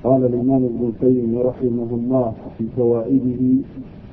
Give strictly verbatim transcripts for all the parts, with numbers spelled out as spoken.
قال الإمام ابن القيم رحمه الله في فوائده: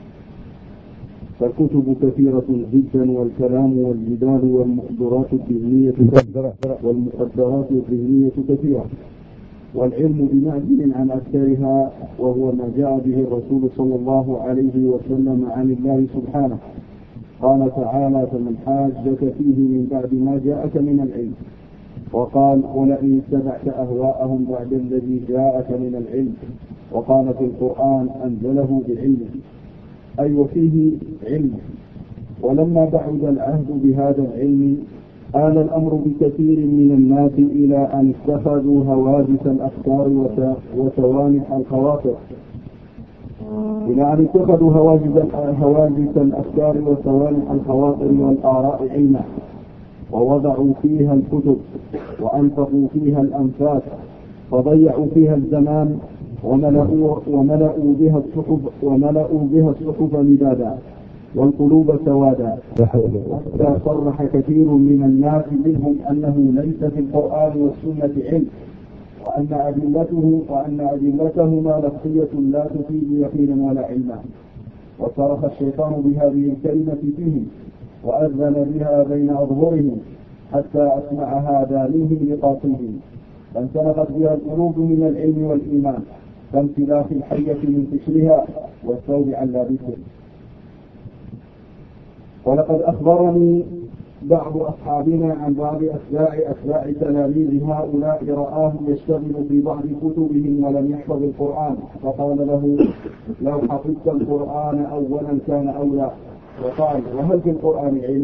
فالكتب كثيرة جدا، والكلام والجدال والمقدرات الذهنية والمقدرات الذهنية كثيرة، والعلم بمعزل عن أكثرها، وهو ما جاء به الرسول صلى الله عليه وسلم عن الله سبحانه. قال تعالى: فمن حاجك فيه من بعد ما جاءك من العلم. وقال: ولئن اتبعت أهواءهم بعد الذي جاءك من العلم. وقال في القرآن: أنزله بعلمه، أي وفيه علم. ولما بعد العهد بهذا العلم آل الأمر بكثير من الناس إلى أن اتخذوا هواجس الأفكار وسوانح الخواطر إلى أن اتخذوا هواجس الأفكار وسوانح الخواطر والآراء علما، ووضعوا فيها الكتب وأنفقوا فيها الأنفاس، فضيعوا فيها الزمان، وملأوا, وملأوا بها الصحف وملأوا بها الصحف مدادا والقلوب سوادا، حتى صرح كثير من الناس منهم أنه ليس في القرآن والسنة علم، وأن أدلته وأن أدلتهما لفظية لا تفيد يقينا ولا علما. وصرخ الشيطان بهذه الكلمة فيهم، وأذن بها بين أظهرهم، حتى أسمعها دانيهم لقاصيهم، فانسلخت بها القلوب من العلم والإيمان، كامتلاف الحية من قشرها والثوب عن لابسه. ولقد أخبرني بعض أصحابنا عن بعض أتباع أتباع تلاميذ هؤلاء رآهم يشتغل في بعض كتبهم ولم يحفظ القرآن، فقال له: لو حفظت القرآن أولا كان أولى. وقال: وهل في القرآن علم؟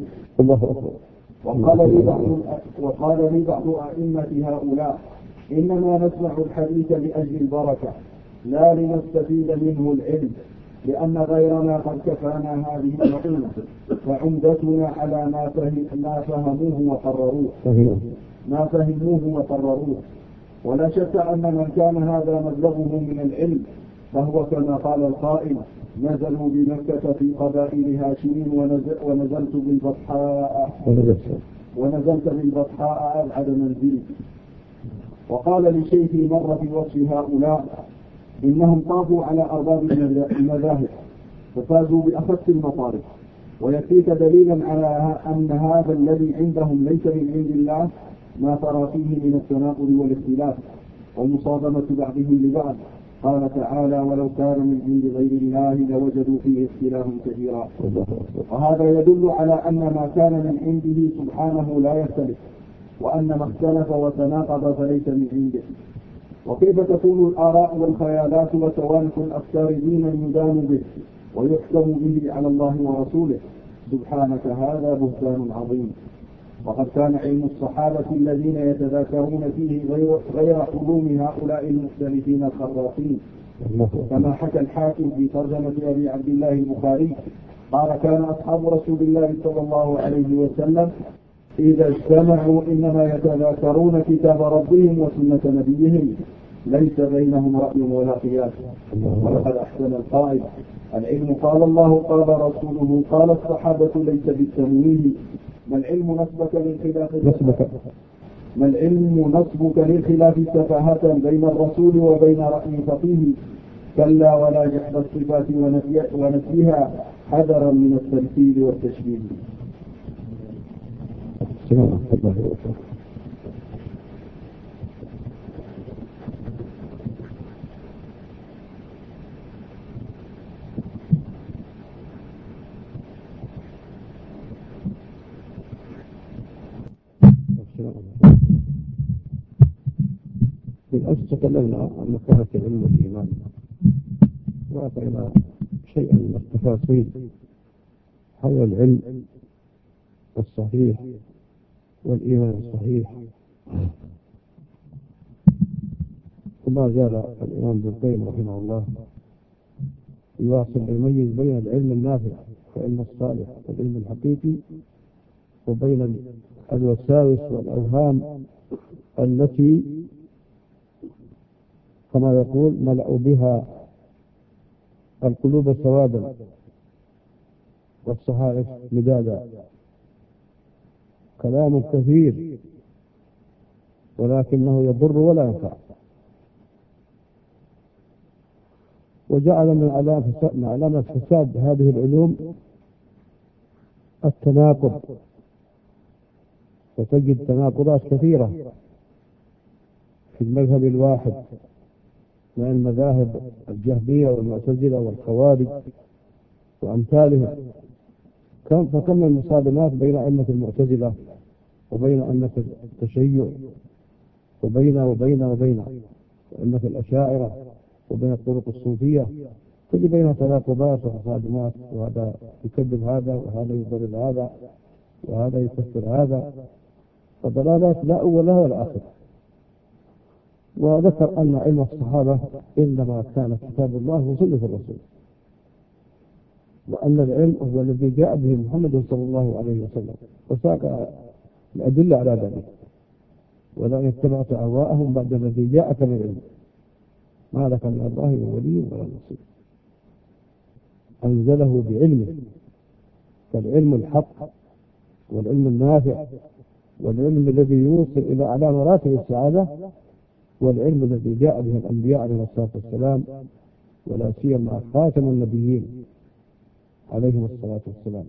وقال لي بعض وقال لي بعض أئمة هؤلاء: إنما نسمع الحديث لأجل البركة، لا لنستفيد منه العلم، لأن غيرنا قد كفانا هذه العقيمة، فعمدتنا على ما, فهم ما فهموه وقرروه ما فهموه وقرروه ولا شك أن من كان هذا مبلغه من العلم فهو كما قال القائل: نزلوا بمكة في قبائل هاشم ونزل ونزلت بالبطحاء ونزلت بالبطحاء أبعد منزلي. وقال لشيخي مر في وصف هؤلاء: إنهم طافوا على أرباب المذاهب ففازوا بأخص المطارق، ويكفيك دليلا على أن هذا الذي عندهم ليس من عند الله ما ترى فيه من التناقض والاختلاف ومصادمة بعضهم لبعض. قال تعالى: ولو كان من عند غير الله لوجدوا فيه اختلافا كثيرا. وهذا يدل على أن ما كان من عنده سبحانه لا يختلف، وأن ما اختلف وتناقض فليس من عنده. وكيف تكون الآراء والخيالات وسوانح الأفكار دينا يدان به ويحكم به على الله ورسوله؟ سبحانك، هذا بهتان عظيم. وقد كان علم الصحابة الذين يتذاكرون فيه غير, غير علوم هؤلاء المختلفين الخراطين، كما حكى الحاكم في ترجمة أبي عبد الله البخاري قال: كان أصحاب رسول الله صلى الله عليه وسلم إذا اجتمعوا إنما يتذاكرون كتاب ربهم وسنة نبيهم، ليس بينهم رأي ولا قياس. ولقد أحسن القائل: العلم قال الله قال رسوله قال الصحابة ليس بالتمويه. ما العلم نصبك للخلاف ما العلم نصبك للخلاف سفاهة بين الرسول وبين رأي فقيه؟ كلا، ولا جحد الصفات ونفيها حذرا من التمثيل والتشبيه. بالأمس تكلمنا عن مكانة العلم والإيمان، وأعطينا شيئا من التفاصيل حول العلم الصحيح والإيمان الصحيح. وما زال الإمام ابن القيم رحمه الله يواصل يميز بين العلم النافع والعلم الصالح والعلم الحقيقي، وبين الوساوس والأوهام التي كما يقول ملأوا بها القلوب سوادا والصحائف مدادا. كلام كثير ولكنه يضر ولا ينفع. وجعل من علامة فساد هذه العلوم التناقض، وتجد تناقضات كثيرة في المذهب الواحد من المذاهب الجهمية والمعتزلة والخوارج وأمثالهم. كم فكم من المصادمات بين أئمة المعتزلة وبين أئمة التشيع وبين وبين وبين أئمة الأشاعرة وبين الطرق الصوفية، تجد بينها تناقضات وتصادمات، وهذا يكذب هذا وهذا يضلل هذا وهذا يكفر هذا، فضلالات لا أول لها ولا آخر. وذكر أن علم الصحابة إنما كان كتاب الله وسنة الرسول، وأن العلم هو الذي جاء به محمد صلى الله عليه وسلم، وساق الأدلة على ذلك. ولئن اتبعت أهواءهم بعد الذي جاءك من العلم ما لك من الله من ولي ولا نصير. أنزله بعلمه، فالعلم الحق والعلم النافع والعلم الذي يوصل إلى أعلى مراتب السعادة، والعلم الذي جاء به الأنبياء عليه الصلاة والسلام، ولا سيما خاتم النبيين عليهم الصلاة والسلام.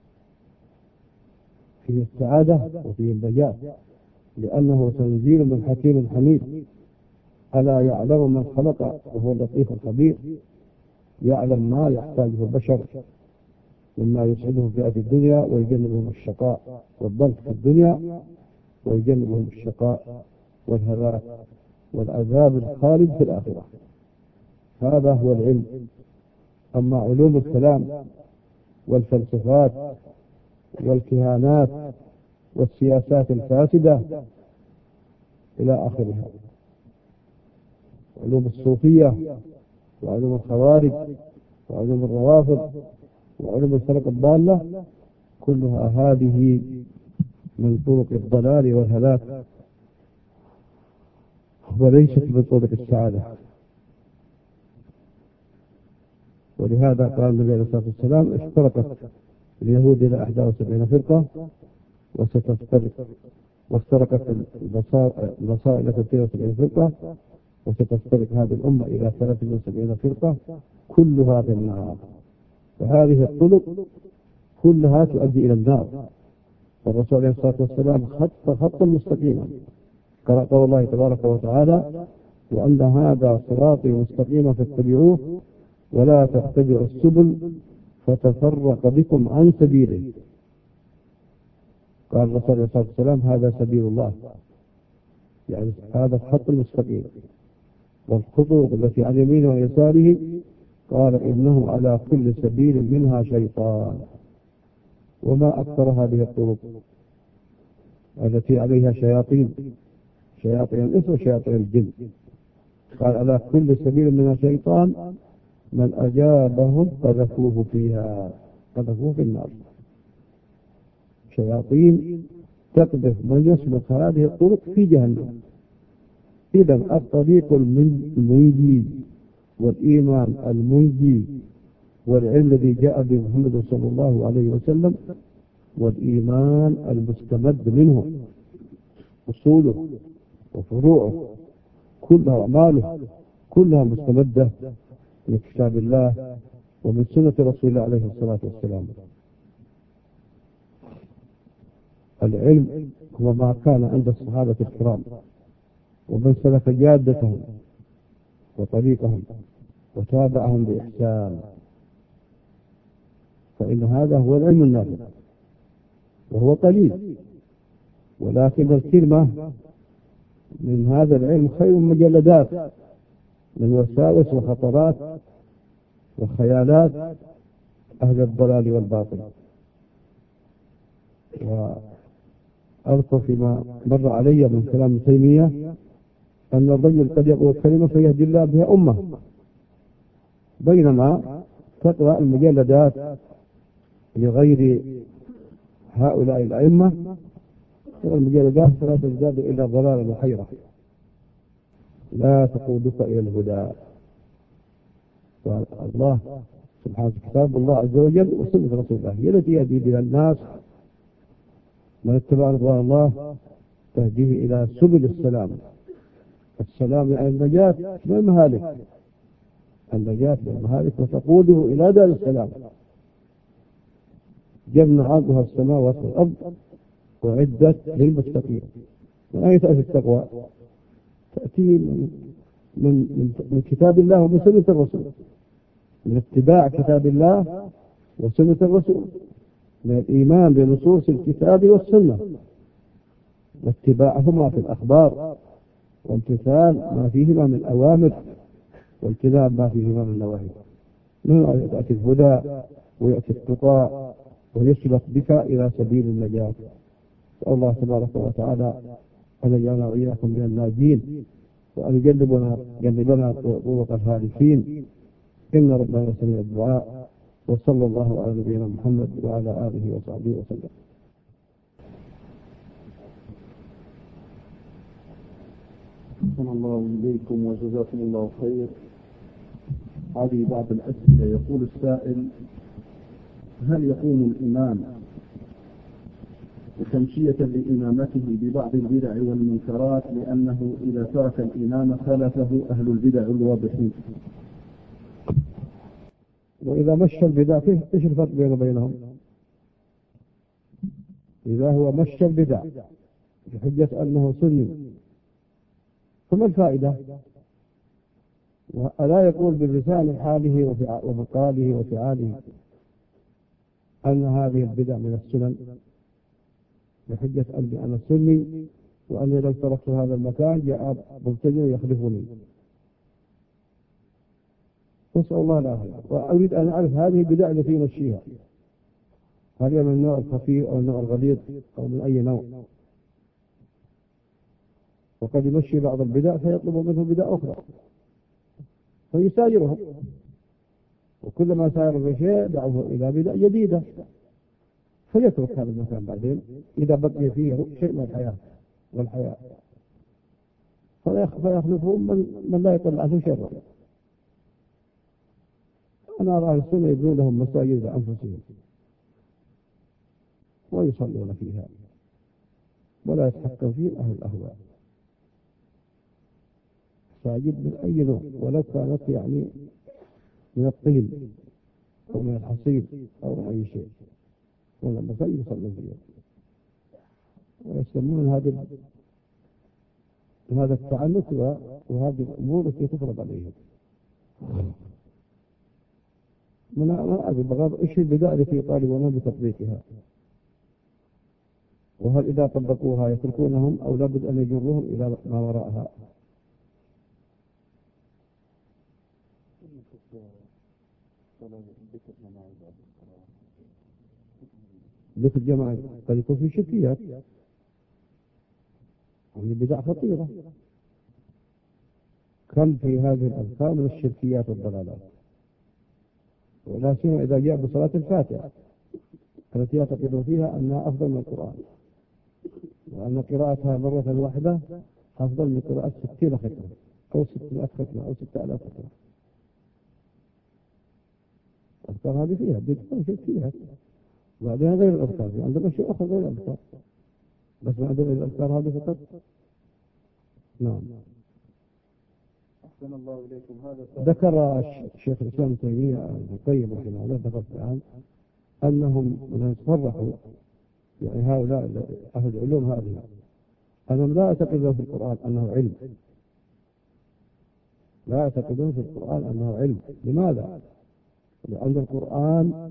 فيه السعادة وفيه النجاة، لأنه تنزيل من حكيم حميد. ألا يعلم من خلق وهو اللطيف الخبير، يعلم ما يحتاجه البشر مما يسعدهم في هذه الدنيا ويجنبهم الشقاء والضنك في الدنيا، ويجنبهم الشقاء والهلاك والعذاب الخالد في الآخرة. هذا هو العلم. أما علوم الكلام والفلسفات والكهانات والسياسات الفاسدة إلى آخرها، علوم الصوفية وعلوم الخوارج وعلوم الروافض وعلوم الفرق الضالة، كلها هذه من طرق الضلال والهلاك، وليست من طرق السعادة. ولهذا قال النبي عليه الصلاة والسلام: افترقت اليهود إلى إحدى وسبعين فرقة وستفترق، وافترقت النصارى إلى ستين وسبعين فرقة وستفترق هذه الأمة إلى ثلاث وسبعين فرقة كلها في النار. فهذه الطرق كلها تؤدي إلى النار. والرسول عليه الصلاة والسلام خط خطا مستقيما، قال قول الله تبارك وتعالى: وأن هذا صراطي مستقيما فاتبعوه ولا تتبعوا السبل فتفرق بكم عن سبيله. قال الرسول عليه الصلاة والسلام: هذا سبيل الله، يعني هذا الخط المستقيم. والخطوط التي عن يمينه ويساره قال: إنه على كل سبيل منها شيطان. وما أكثر هذه الطرق التي عليها شياطين، شياطين الإنس وشياطين الجن. قال: على كل سبيل منها شيطان، من أجابهم قذفوه فيها، قذفوه في النار. شياطين تقذف من يسلك هذه الطرق في جهنم. إذا الطريق المنجي والإيمان المنجي والعلم الذي جاء به محمد صلى الله عليه وسلم والإيمان المستمد منه، أصوله وفروعه كلها أعماله كلها مستمدة من كتاب الله ومن سنة رسول الله عليه الصلاة والسلام. العلم هو ما كان عند الصحابة الكرام ومن سلك جادتهم وطريقهم وتابعهم بإحسان، فإن هذا هو العلم النافع، وهو قليل، ولكن الكلمة من هذا العلم خير مجلدات من وساوس وخطرات وخيالات أهل الضلال والباطل. وأذكر فيما مر علي من كلام ابن تيمية أن الرجل قد يقول كلمة فيهدي الله بها أمة، بينما تقرأ المجلدات لغير هؤلاء الأئمة المجلدات فلا تزداد إلا ضلالا وحيرة، لا تقودك إلى الهدى. فالله سبحانه كتاب الله عز وجل وسنة رسول الله هي التي يهدي بها الناس، من اتبع رضوان الله تهديه إلى سبل السلام. السلام يعني النجاة من المهالك، النجاة من المهالك وتقوده إلى دار السلام. جنة عرضها السماوات والأرض وعدت للمتقين. من أين تأتي التقوى؟ تأتي من, من, من, من كتاب الله ومن سنة الرسول، من اتباع كتاب الله وسنة الرسول، من الإيمان بنصوص الكتاب والسنة واتباعهما في الأخبار، وامتثال ما فيهما من أوامر واجتناب ما فيهما من نواهي. من يأتي الهدى ويأتي التقى ويسبق بك إلى سبيل النجاة. نسأل الله تبارك وتعالى أن يجعلنا وإياكم من الناجين، وأن يجنبنا جنبنا طرق الهالكين، إن ربنا سميع الدعاء. وصلى الله على نبينا محمد وعلى آله وصحبه وسلم. أحسن الله إليكم وجزاكم الله خير. هذه بعض الأسئلة. يقول السائل: هل يقوم الإمام تمشية لإمامته ببعض البدع والمنكرات لأنه إذا ترك الإمام خالفه أهل البدع الواضحين؟ وإذا مشى البدع فيه إيش الفرق بينه وبينهم؟ إذا هو مشى البدع بحجة أنه سني فما الفائدة؟ وألا يقول بلسان حاله ومقاله وفعاله أن هذه البدع من السنن بحجة أني أنا سني، وأني لو تركت هذا المكان جاء مبتدع يخلفني. نسأل الله العافية. وأريد أن أعرف هذه البدع التي يمشيها هل هي من النوع الخفيف أو النوع الغليظ أو من أي نوع؟ وقد يمشي بعض البدع فيطلب منه بدع أخرى فيسايرهم، وكلما سار بشيء دعوه إلى بدع جديدة فيترك هذا المكان بعدين إذا بقي فيه شيء من الحياة والحياة فيخلفهم من, من لا يطلع عنه شر. أنا أرى السنة يبنون لهم مساجد لأنفسهم ويصلون فيها ولا يتحكم فيهم أهل الأهواء. مساجد من أي نوع ولو كانت يعني من الطين أو من الحصير أو من أي شيء، ولا مساجد يصلون فيها ويسمون هذه هذا التعنت وهذه الأمور التي تفرض عليهم. من أبي بغض إيش البدع التي يطالبون بتطبيقها، وهل إذا طبقوها يتركونهم أو لابد أن يجروهم إلى ما وراءها؟ ذكر جماعة قد يكون في شركيات، وهي بدع خطيرة. كم في هذه الأذكار من الشركيات والضلالات، ولا سيما إذا جاء بصلاة الفاتحة التي يعتقدون فيها أنها أفضل من القرآن، وأن قراءتها مرة واحدة أفضل من قراءة ستين ختمة أو ستمائة ختمة أو ستة آلاف ختمة. الأذكار هذه فيها بدع شركيات، وبعدها غير الأذكار، في عندنا شيء آخر غير الأذكار، بس ما عندنا الأذكار هذه فقط. نعم. أحسن الله إليكم. هذا ذكر الشيخ الإسلام ابن تيمية ابن القيم رحمه الله ذكر الآن أنهم من يتصرحوا يعني هؤلاء أهل العلوم هذه أنهم لا يعتقدون في القرآن أنه علم، لا يعتقدون في القرآن أنه علم. لماذا؟ لأن القرآن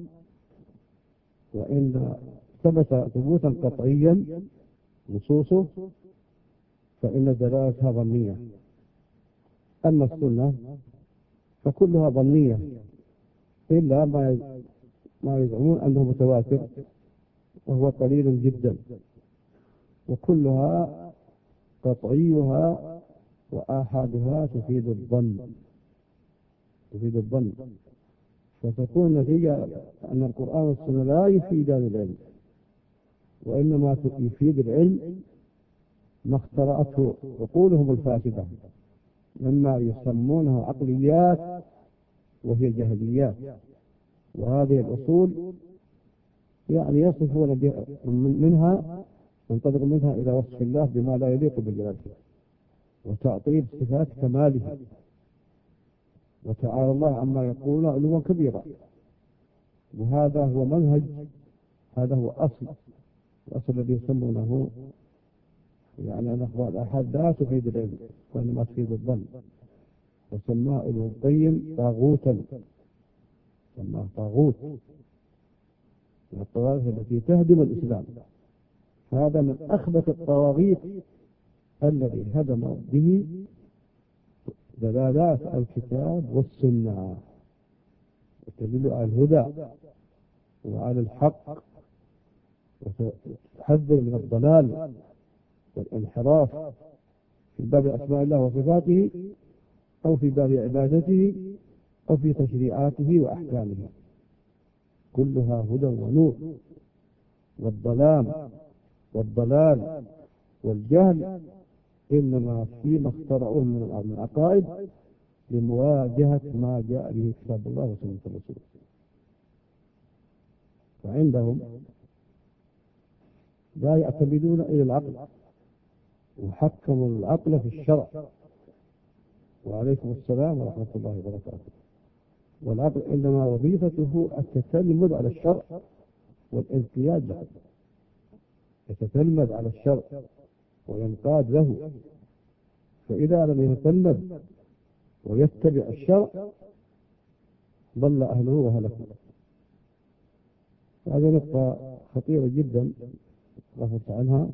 وإن ثبت ثبوتا قطعيا نصوصه فإن دلالتها ظنية، أما السنة فكلها ظنية إلا ما ما يزعمون أنه متواتر وهو قليل جدا، وكلها قطعيها وآحادها تفيد الظن تفيد الظن فتكون نتيجة أن القرآن والسنة لا يفيدان العلم، وإنما يفيد العلم ما اخترعته عقولهم الفاسدة مما يسمونه عقليات وهي جهليات. وهذه الأصول يعني يصفون منها ينطلق منها إلى وصف الله بما لا يليق بجلاله وتعطيل صفات كماله وتعالى الله عما يقولون علوا كبيرا. وهذا هو منهج، هذا هو أصل الأصل الذي يسمونه يعني أن أخبار الآحاد لا تفيد العلم وإنما تفيد الظن، وسماه ابن القيم طاغوتا، سماه طاغوت من الطواغيت التي تهدم الإسلام. هذا من أخبث الطواغيت الذي هدم به دلالات الكتاب والسنة وتدل على الهدى وعلى الحق وتحذر من الضلال والانحراف في باب أسماء الله وصفاته أو في باب عبادته أو في تشريعاته وأحكامه، كلها هدى ونور. والظلام والضلال والجهل إنما فيما اخترعوه من العقائد لمواجهة ما جاء به كتاب الله وسنة الرسول. فعندهم لا يعتمدون إلى العقل، وحكموا العقل في الشرع. وعليكم السلام ورحمة الله وبركاته. والعقل إنما وظيفته التتلمذ على الشرع والانقياد له، يتتلمذ على الشرع وينقاد له. فإذا لم يتلمذ ويتبع الشرع ضل أهله وهلكوا. هذه نقطة خطيرة جدا غفلت عنها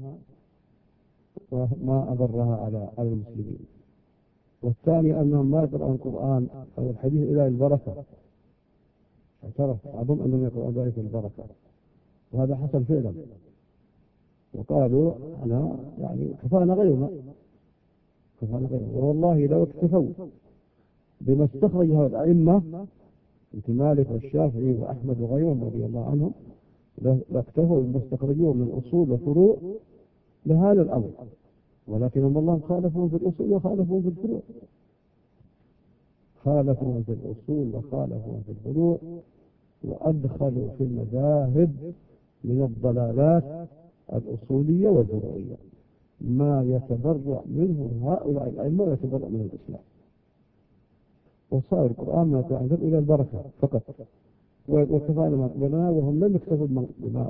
وما أضرها على على المسلمين. والثاني أنهم ما يقرأون القرآن أو الحديث إلى البركة، اعترف بعضهم أنهم يقرؤون ذلك البركة، وهذا حصل فعلا. وقالوا أنا يعني كفانا غيرنا كفانا غيرنا والله لو اكتفوا بما استخرجه الأئمة مثل مالك والشافعي وأحمد وغيرهم رضي الله عنهم، لاكتفوا بما استخرجوه من أصول وفروع لهذا الأمر. ولكنهم الله خالفون في الأصول وخالفون في الفروع، خالفون في الأصول وخالفون في الفروع، وأدخلوا في المذاهب من الضلالات الأصولية والفروعية ما يتبرع منه هؤلاء الأئمة ويتبرع من الإسلام. وصار القرآن ما يتعذر إلى البركة فقط، وكفانا ما قبلنا، وهم لم يكتفوا بما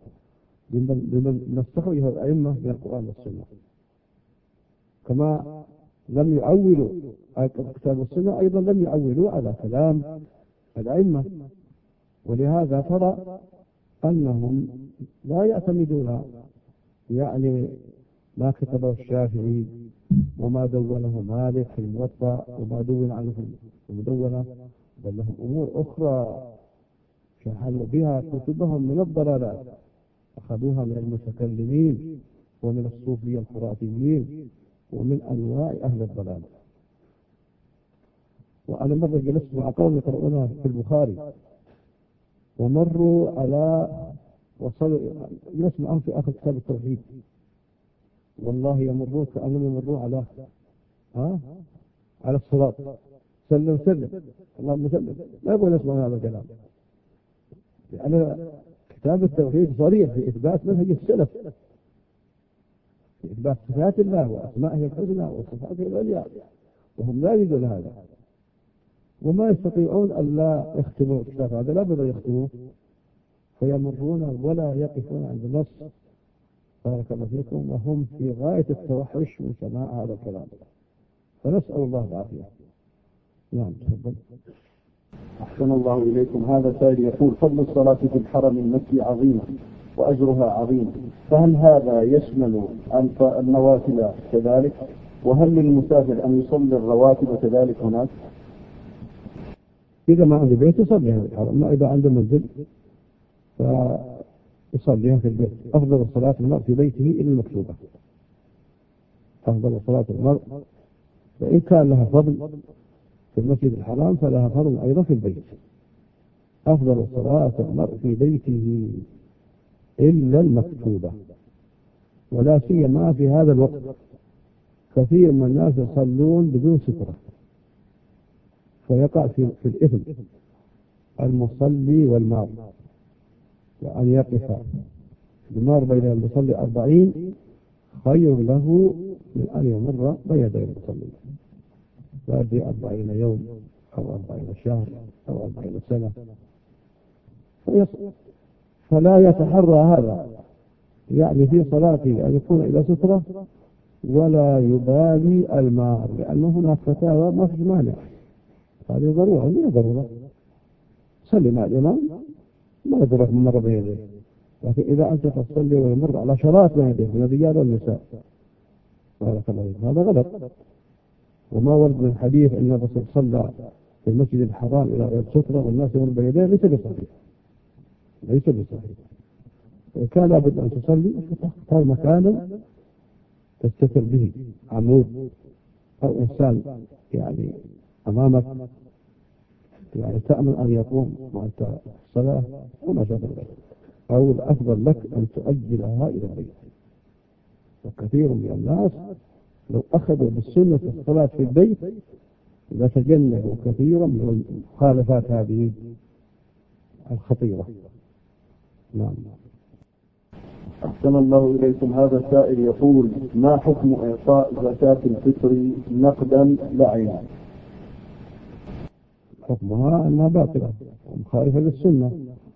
بمن استخرجه الأئمة من القرآن والسنة. كما لم يعولوا على الكتاب والسنة أيضا لم يعولوا على كلام الأئمة. ولهذا ترى أنهم لا يعتمدون يعني ما كتبه الشافعي وما دونه مالك في الموطأ وما دون عنه في المدونة، بل لهم أمور أخرى شحنوا بها كتبهم من الضلالات، أخذوها من المتكلمين ومن الصوفية الخرافيين ومن أنواع أهل الضلال. وأنا مرة جلست مع قوم يقرؤونها في البخاري ومروا على وصلوا جلست معهم في آخر كتاب التوحيد، والله يمرون كأنهم يمرون على ها على الصراط، سلم سلم اللهم سلم، لا يبغون يسمعون هذا الكلام. لأن كتاب التوحيد صريح في إثبات منهج السلف، في إثبات صفات الله وأسمائه الحسنى وصفاته العليا، وهم لا يريدون هذا وما يستطيعون أن لا يختموا الكتاب هذا، لا بد يختموه، فيمرون ولا يقفون عند النص بارك الله فيكم، وهم في غاية التوحش من سماع هذا الكلام. فنسأل الله العافية. نعم تفضل. أحسن الله إليكم. هذا سائل يقول: فضل الصلاة في الحرم المكي عظيمة وأجرها عظيم، فهل هذا يشمل النوافل كذلك؟ وهل للمسافر أن يصلي الرواتب كذلك هناك؟ إذا ما عنده بيت يصليها في الحرم، ما إذا عنده منزل فيصليها في البيت. أفضل صلاة المرء في بيته إلا المكتوبة، أفضل صلاة المرء، وإن كان لها فضل في المسجد الحرام فلها فضل أيضا في البيت. أفضل صلاة المرء في بيته إلا المكتوبة، ولا سيما في هذا الوقت كثير من الناس يصلون بدون سترة فيقع في, في الإثم المصلي والمار، وأن يقف المار بين المصلي أربعين خير له من أن يمر بين يدي المصلي، فأدي أربعين يوم أو أربعين شهر أو أربعين سنة، فلا يتحرى هذا يعني في صلاته أن يكون إلى سترة ولا يبالي المار، لأن هناك فتاوى ما في مانع، هذه ضرورة هي ضرورة. صلي مع الإمام ما يدرك من مر بين يديه، لكن إذا أنت تصلي ويمر على شراط بين يديه من الرجال والنساء بارك الله فيك، هذا غلط. وما ورد من حديث أن الرسول صلى في المسجد الحرام إلى غير سترة والناس يمر بين يديه ليس بصحيح، ليس بصحيح. كان لابد أن تصلي تختار مكانا تستتر به، عمود أو إنسان يعني أمامك يعني تأمن أن يقوم وأنت الصلاة وما شابه ذلك، أو الأفضل لك أن تؤجلها إلى البيت. وكثير من الناس لو أخذوا بالسنة الصلاة في البيت لتجنبوا كثيرا من المخالفات هذه الخطيرة. نعم. أحسن الله إليكم. هذا سائل يقول: ما حكم إعطاء زكاة الفطر نقدا لا عينا؟ حكمها أنها باطلة ومخالفة للسنة.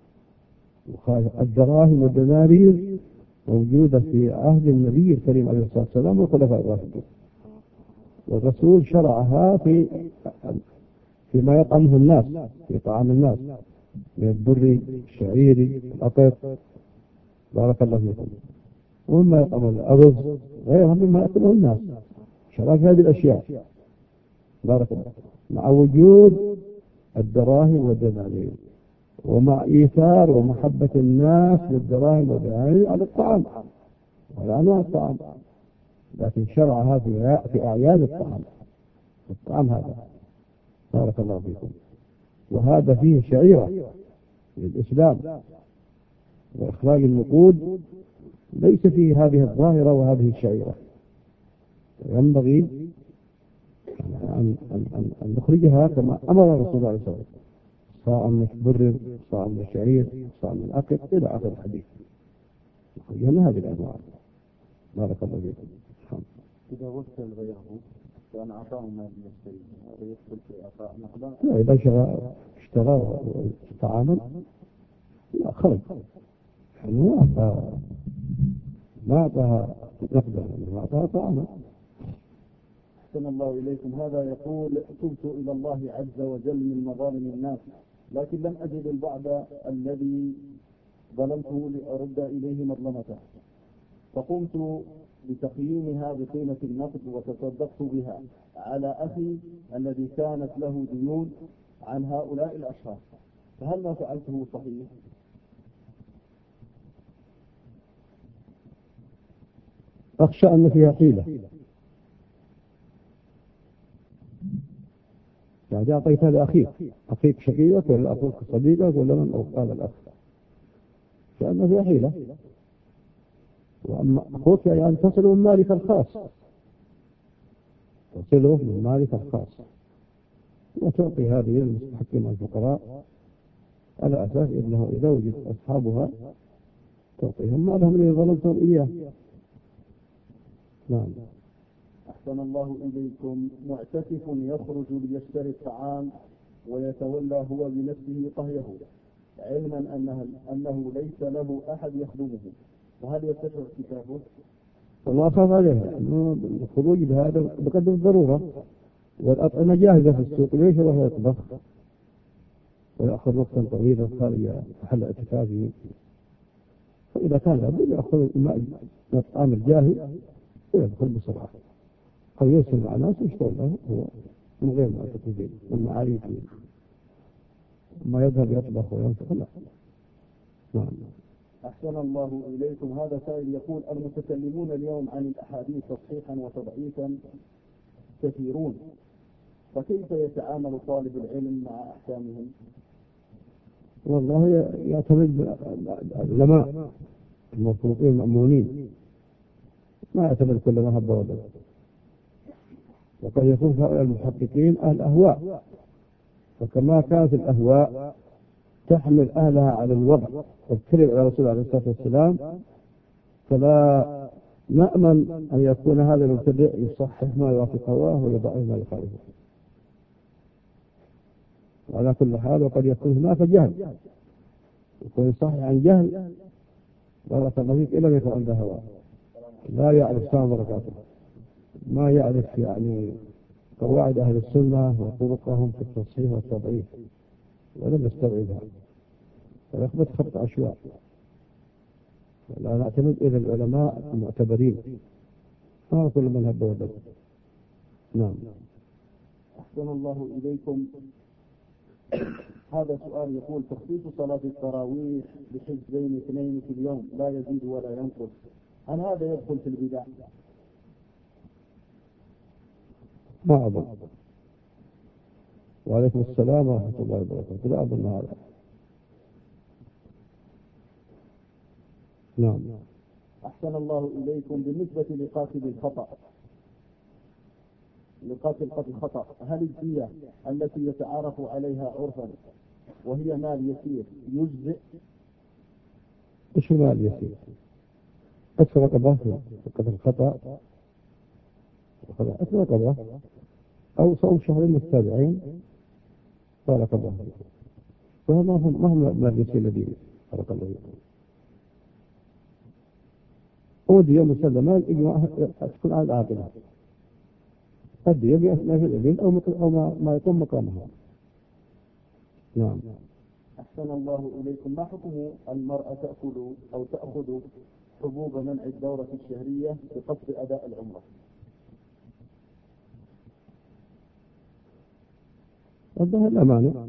الدراهم والدنانير موجودة في عهد النبي الكريم عليه الصلاة والسلام والخلفاء الراشدين، والرسول شرعها في فيما يطعمه الناس، في طعام الناس من البر الشعيري الأطيب بارك الله فيكم، ومما يطعمه الأرز غيرها مما يأكله الناس، شرع في هذه الأشياء بارك الله، مع وجود الدراهم والدنانير ومع إيثار ومحبة الناس للدراهم والدنانير على الطعام وعلى أنواع الطعام، لكن شرعها في في أعياد الطعام الطعام هذا بارك الله فيكم، وهذا فيه شعيرة للإسلام وإخراج النقود، ليس فيه هذه الظاهرة وهذه الشعيرة، ينبغي أن, أن, أن, أن نخرجها كما أمر الرسول صلى الله عليه وسلم، صاع من بر، صاع من شعير، صاع من أقط إلى آخر الحديث، نخرجها من هذه الأنواع بارك الله فيكم. إذا وصل غيره كان أعطاه ما يشتري هذا يدخل في إعطاء نقدا؟ لا، إذا اشترى اشترى طعاما لا خرج، يعني ما أعطى ما أعطاها نقدا، ما أعطاها طعاما. أحسن الله إليكم. هذا يقول: تبت إلى الله عز وجل من مظالم الناس، لكن لم أجد البعض الذي ظلمته لأرد إليه مظلمته، فقمت بتقييمها بقيمة النقد وتصدقت بها على أخي الذي كانت له ديون عن هؤلاء الأشخاص، فهل ما فعلته صحيح؟ أخشى أن فيها حيلة، يعني أعطيتها لأخيك، أخيك شقيقك ولا أخوك صديقك ولا من أو هذا الأخ، فأن فيها حيلة. وأما أخوك يعني تصله من مالك الخاص، تصله من مالك الخاص وتعطي هذه للمستحقين الفقراء على أساس أنه إذا وجد أصحابها تعطيهم ما لهم الذي ظلمتهم إياه. نعم. أحسن الله إليكم. معتكف يخرج ليشتري الطعام ويتولى هو بنفسه طهيه علما أنه, أنه ليس له أحد يخدمه، فهل يصح اعتكافه؟ والله أخاف عليها أنه الخروج بهذا بقدر الضرورة، والأطعمة جاهزة في السوق، ليش يروح يطبخ ويأخذ وقتا طويلا خارج محل اعتكافه؟ فإذا كان لابد يأخذ الطعام الجاهز ويدخل بسرعة، أو يرسل مع ناس يشتغل له هو من غير ما تكذب والمعارف ما يذهب يطبخ وينفق. لا. نعم. أحسن الله إليكم. هذا سائل يقول: المتكلمون اليوم عن الأحاديث تصحيحا وتضعيفا كثيرون، فكيف يتعامل طالب العلم مع أحكامهم؟ والله يعتمد العلماء المفروضين المأمونين، ما يعتمد كل ما هب ودب، وقد يكون هؤلاء المحققين أهل أهواء، فكما كانت الأهواء تحمل أهلها على الوضع والكذب على الرسول عليه الصلاة والسلام، فلا نأمن أن يكون هذا المبتدئ يصحح ما يوافق هواه ويضعه ما يخالفه. على كل حال. وقد يكون هناك جهل، يكون صحيح عن جهل بارك الله فيك إلا يكون عنده هوى، لا يعرف سلام بركاته، ما يعرف يعني قواعد أهل السنة وطرقهم في التصحيح والتضعيف، ولم يستوعبها فيخبط خبط عشوائي. لا نعتمد إلى العلماء المعتبرين، ما كل من هب ودب. نعم. أحسن الله إليكم. هذا سؤال يقول: تخصيص صلاة التراويح بحزبين اثنين في اليوم لا يزيد ولا ينقص، هل هذا يدخل في البدع؟ ما أظن. وعليكم السلام ورحمة الله وبركاته. لا أظن هذا. نعم. أحسن الله إليكم. بالنسبة لقاتل الخطأ لقاتل الخطأ هل الدية التي يتعارف عليها عرفا وهي مال يسير يجزئ؟ إيش مال يسير؟ أكثر رقبة قتل الخطأ أكثر رقبة أو صوم شهرين متتابعين بارك الله فيك، فهذا ما هو مال يسير الذي بارك الله فيك. ودي يوم مسلمة تكون على العاقلة، قد يبي ما في الإبل أو أو ما, ما يكون مقامها. نعم. أحسن الله إليكم. ما حكم المرأة تأكل أو تأخذ حبوب منع الدورة الشهرية بقصد أداء العمرة؟ والله لا مانع،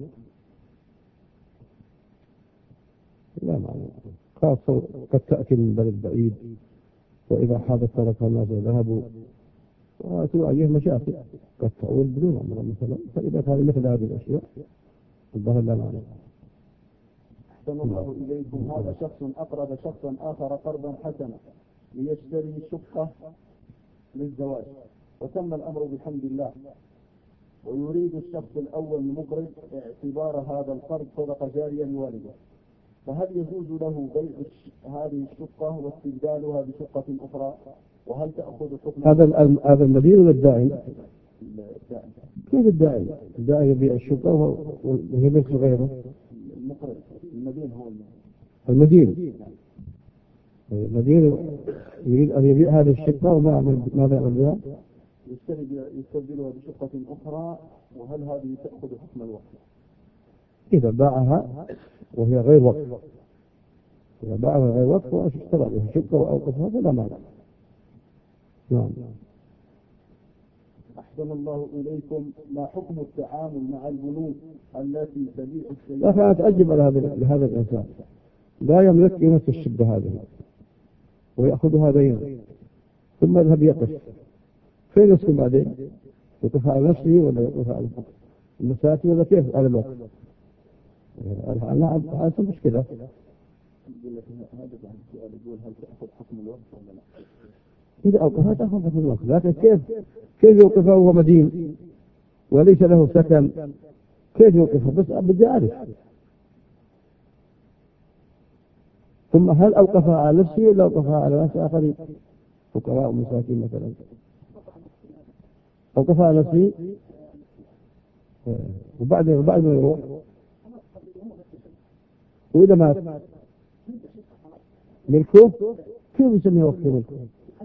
لا مانع، خاصة قد تأتي من بلد بعيد، وإذا حادث تركها الناس ذهبوا وتواجه مشاكل قد تعود بدون عمرة مثلا، فإذا كان مثل هذه الأشياء الظاهر لا مانع. أحسن الله إليكم. هذا شخص أقرض شخصا آخر قرضا حسنا ليشتري شقة للزواج، وتم الأمر بحمد الله، ويريد الشخص الأول المقرض اعتبار هذا القرض صدقة جارية لوالده، فهل يجوز له بيع هذه الشقة واستبدالها بشقة أخرى؟ وهل تأخذ حكم هذا هذا المدين ولا الداعي؟ كيف الداعي؟ الداعي يبيع الشقة ويبيع غيره. المقرض المدين هو المدين المدين يريد أن يبيع هذه الشقة وما ماذا يعمل بها؟ يستبدلها بشقة أخرى، وهل هذه تأخذ حكم الوقف؟ إذا باعها وهي غير وقف، إذا باعها غير وقف واشترى بها شقة وأوقفها فلا مانع. نعم. أحسن الله إليكم. ما حكم التعامل مع البنوك التي تبيع السيارات؟ لكن أنا أتعجب على هذا لهذا الإنسان، لا يملك قيمة الشقة هذه ويأخذها دينا ثم يذهب يقف، فين يسكن بعدين؟ يقف على نفسه ولا يقف على المساكين ولا كيف على الوقت؟ أنا أعرف مشكلة. هذا بعد السؤال يقول: هل تأخذ حكم الوقت ولا لا؟ إذا أوقفها تأخذ حكم الوقت، لكن كيف كيف يوقفها وهو مدين وليس له سكن؟ كيف يوقفها؟ بس بدي أعرف. ثم هل أوقفها على نفسه ولا أوقفها على ناس آخرين فقراء ومساكين مثلا؟ أوقفها على نفسه وبعد وبعد ما يروح وإذا مات ملكه كيف يسميه وقف ملكه؟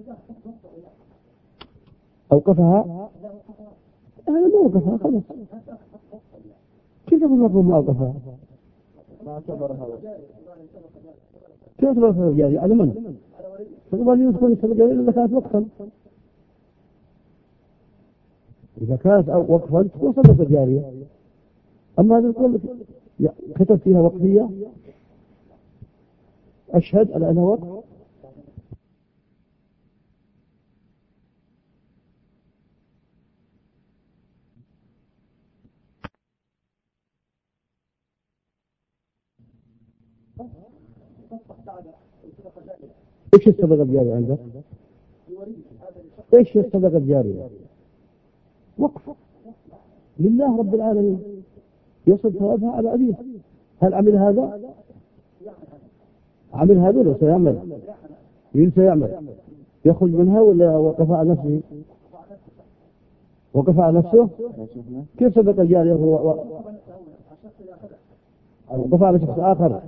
أوقفها هذا ما أوقفها خلاص، كيف يقول مفهوم ما أوقفها؟ ما اعتبرها كيف اعتبرها جارية على من؟ فقبل يدخل الصدقة جارية إذا كانت وقفا، إذا كانت وقفا تكون صدقة جارية. أما هذا يقول كتب فيها وقفية أشهد على أنها وقف. ايش الصدقة الجارية عندك؟ ايش الصدقة الجارية؟ وقف لله رب العالمين يصل ثوابها على أبيه. هل عمل هذا؟ عمل هذا ولا سيعمل؟ مين سيعمل؟ يخرج منها ولا وقف على نفسه؟ وقف على نفسه؟ كيف صدقة الجارية هو أوقف على شخص آخر.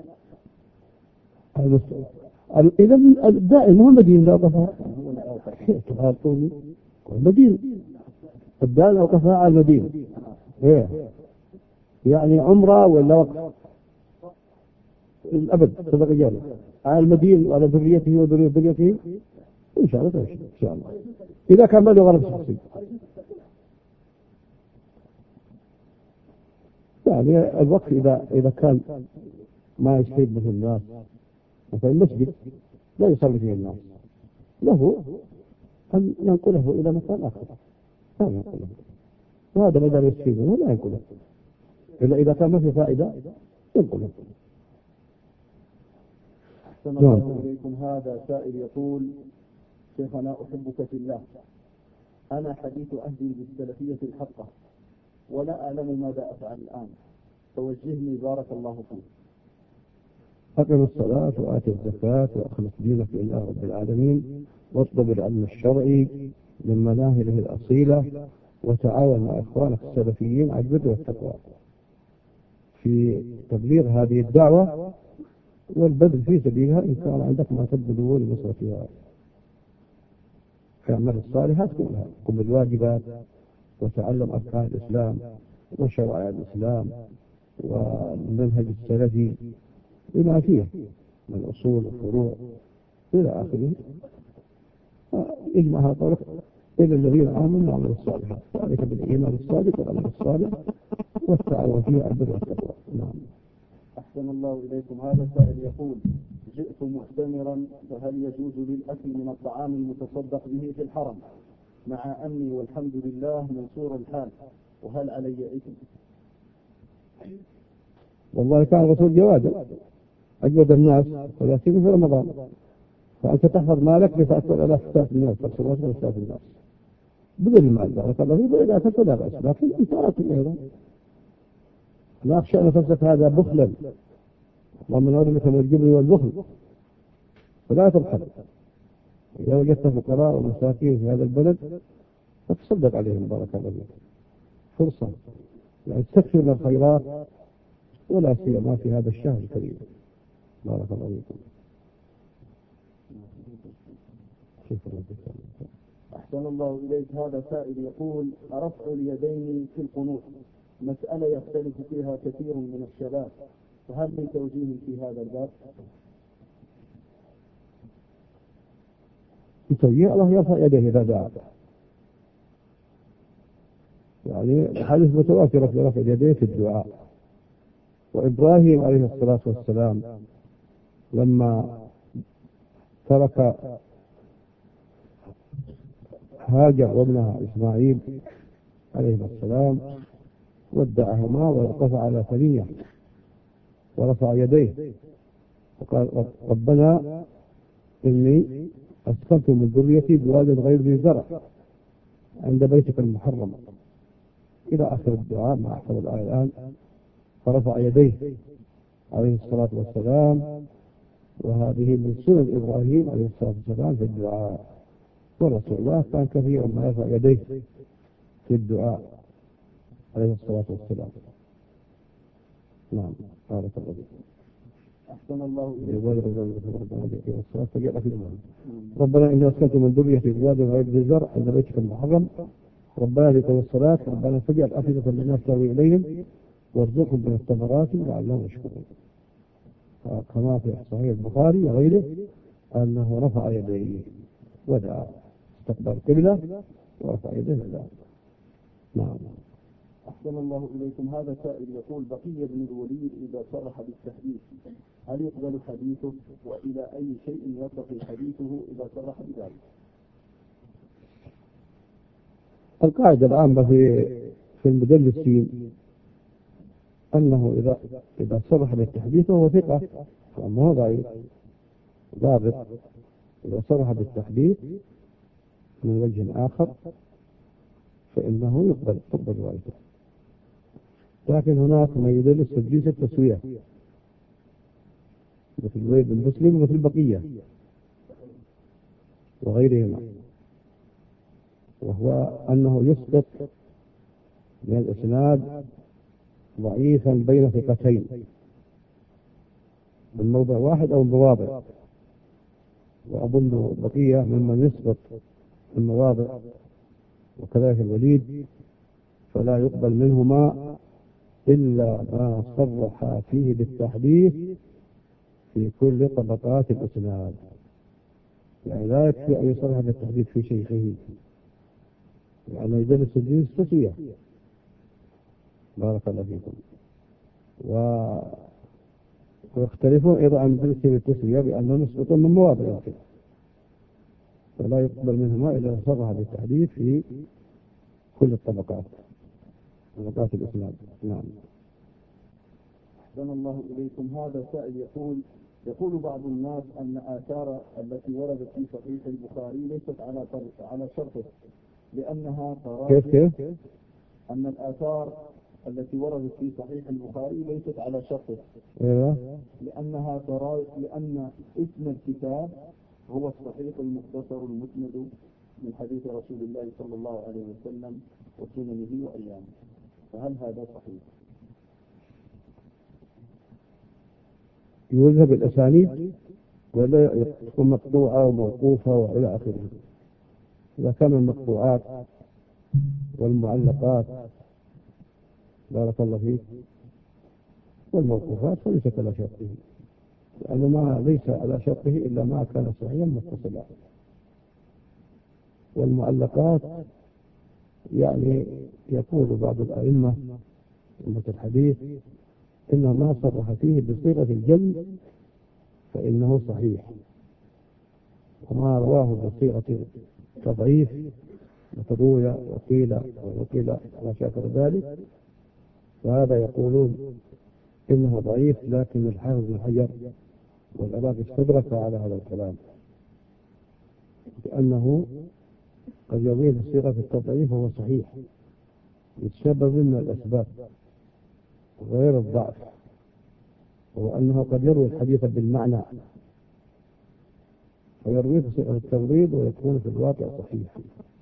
إذا الدائم هو المدين لا أوقفها تغالطوني المدين الدائم أوقفها على المدين. إيه يعني عمره ولا وقف الأبد صدق جاري على المدين وعلى ذريته وذرية ذريته إن شاء الله تمشي إن شاء الله إذا كان ما له غرض شخصي. يعني الوقت إذا إذا كان ما يستفيد مثل الناس مثل المسجد لا يصلي فيه الناس له أن ينقله إلى مكان آخر لا ينقله وهذا ما دام يستفيد منه لا ينقله إلا إذا كان ما في فائدة ينقله. أحسن الله إليكم. هذا سائل يقول شيخنا أحبك في الله، أنا حديث عهدي بالسلفية الحقة ولا أعلم ماذا أفعل الآن، توجهني بارك الله فيك. أقم الصلاة وآتي الزكاة وأخلص دينك لله رب العالمين واطلب العلم الشرعي من مناهله الأصيلة وتعاون مع إخوانك السلفيين على البر والتقوى في تبليغ هذه الدعوة والبذل في سبيلها إن كان عندك ما تبذله لنصرتها. اعمل الصالحات كلها، قم بالواجبات وتعلم أركان الإسلام وشرائع الإسلام والمنهج السلفي بما فيه من أصول والفروع إلى آخره. اجمع هذا الطريق إلى الذين آمنوا وعملوا الصالحات ذلك بالإيمان الصادق والعمل الصالح والتعاون فيه على البر والتقوى. نعم. أحسن الله إليكم. هذا سائل يقول جئت معتمرا فهل يجوز للأكل من الطعام المتصدق به في الحرم مع أني والحمد لله منصور الحال، وهل علي إثم؟ والله كان الرسول جوادا أجود الناس ويأتيك في رمضان، فأنت تحفظ مالك لتأكل على ستات الناس تأكل على ستات الناس بدل المال بارك الله فيك وإذا أكلت لا بأس، لكن أنت أكل أيضا لا أخشى أن نفسك هذا بخلا ومن أولئك من الجبن والبخل فلا تبخل. إذا وجدت فقراء ومساكين في هذا البلد فتصدق عليهم بارك الله فيك، فرصة يعني تكثر من الخيرات ولا سيما في هذا الشهر الكريم بارك الله فيكم. أحسن الله إليك. هذا سائل يقول رفع اليدين في القنوت مسألة يختلف فيها كثير من الشباب، فهل من توجيه في هذا الباب؟ يتوجيه الله يرفع يديه إذا دعا، يعني الحديث متواتر في رفع يديه في الدعاء. وإبراهيم عليه الصلاة والسلام لما ترك هاجر وابنها إسماعيل عليه السلام ودعهما ووقف على ثنية ورفع يديه وقال ربنا إني أسكنت من ذريتي بواد غير ذي زرع عند بيتك المحرم إلى آخر الدعاء ما أحفظ الآية الآن. فرفع يديه عليه الصلاة والسلام، وهذه من سنن إبراهيم عليه الصلاة والسلام في الدعاء، ورسول الله كان كثيرا ما يرفع يديه في الدعاء عليه الصلاة والسلام. نعم بارك الله فيكم. أحسن الله إليك. ربنا إني أسكنت من ذريتي بواد غير ذي زرع عند بيتك المحرم ربنا لقوا الصلاة ربنا فاجعل أفئدة من الناس تهوي إليهم وارزقهم من الثمرات لعلهم يشكرون. كما في صحيح البخاري وغيره أنه رفع يديه ودعا استقبل القبلة ورفع يديه ودعا. نعم. أحسن الله إليكم. هذا سائل يقول بقية بن الوليد إذا صرح بالتحديث هل يقبل حديثه، وإلى أي شيء يرتقي حديثه إذا صرح بذلك؟ القاعدة العامة في في المدلسين أنه إذا إذا صرح بالتحديث فهو ثقة، فما هو ضعيف ضابط. إذا صرح بالتحديث من وجه آخر فإنه يقبل تقبل روايته. لكن هناك من يدلس تدليس التسوية مثل زيد بن مسلم ومثل بقية وغيرهما، وهو أنه يسقط من الإسناد ضعيفا بين ثقتين من موضع واحد أو مواضع، وأظن بقية ممن يسقط المواضع وكذلك الوليد فلا يقبل منهما إلا ما صرح فيه بالتحديث في كل طبقات الإسناد. يعني لا يكفي أن يصرح بالتحديث في شيخه، يعني يدرس الدين التسوية. بارك الله فيكم. و... ويختلفون أيضا عن درسه بالتسوية بأنهم يسقطون من مواضع، فلا يقبل منهما إلا صرح بالتحديث في كل الطبقات طبقات الإسلام. نعم. أحسن الله إليكم. هذا سائل يقول يقول بعض الناس أن آثار التي وردت في صحيح البخاري ليست على على شرطه لأنها كيف كيف؟ أن الآثار التي وردت في صحيح البخاري ليست على شرطه أيوة. لأنها ترى لأن اسم الكتاب هو الصحيح المختصر المسند من حديث رسول الله صلى الله عليه وسلم وسننه وأيامه، فهل هذا صحيح؟ يذهب الأسانيد ولا يكون مقطوعة وموقوفة وإلى آخره. إذا كان المقطوعات والمعلقات بارك الله فيك والموقوفات فليست على شرطه، لأنه ما ليس على شرطه إلا ما كان صحيحا متصلا. والمعلقات يعني يقول بعض الأئمة أئمة الحديث إنه ما صرح فيه بصيغة الجمع فإنه صحيح، وما رواه بصيغة تضعيف وتروي وقيل وقيل على شاكر ذلك فهذا يقولون إنه ضعيف، لكن الحافظ بن حجر والعراقي استدرك على هذا الكلام لأنه قد يروي بصيغة التضعيف وهو صحيح يتسبب من الأسباب غير الضعف، هو أنه قد يروي الحديث بالمعنى ويروي بصيغة التمريض ويكون في الواقع صحيح.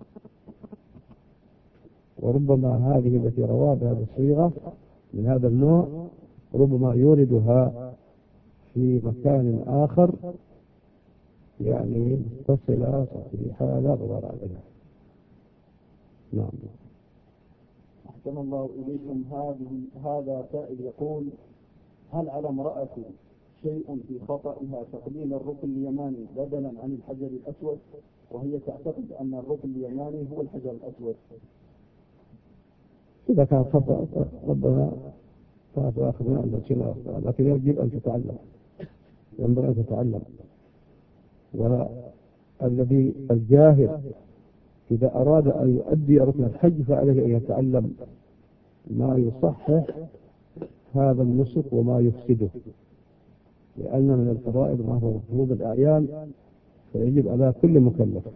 وربما هذه التي رواه بهذه الصيغة من هذا النوع ربما يوردها في مكان آخر يعني متصلة صحيحة لا غبار عليها. نعم. أحسن الله إليكم. هذه هذا سائل يقول هل على امرأة شيء في خطئها تقليل الركن اليماني بدلا عن الحجر الأسود وهي تعتقد أن الركن اليماني هو الحجر الأسود؟ إذا كان خطأ ربنا فأخذنا أن نسينا، لكن يجب أن تتعلم، ينبغي أن تتعلم. والذي الجاهل إذا أراد أن يؤدي ركن الحج فعليه أن يتعلم ما يصحح هذا النسك وما يفسده، لأن من الفرائض ما هو مفروض الأعيان فيجب على كل مكلف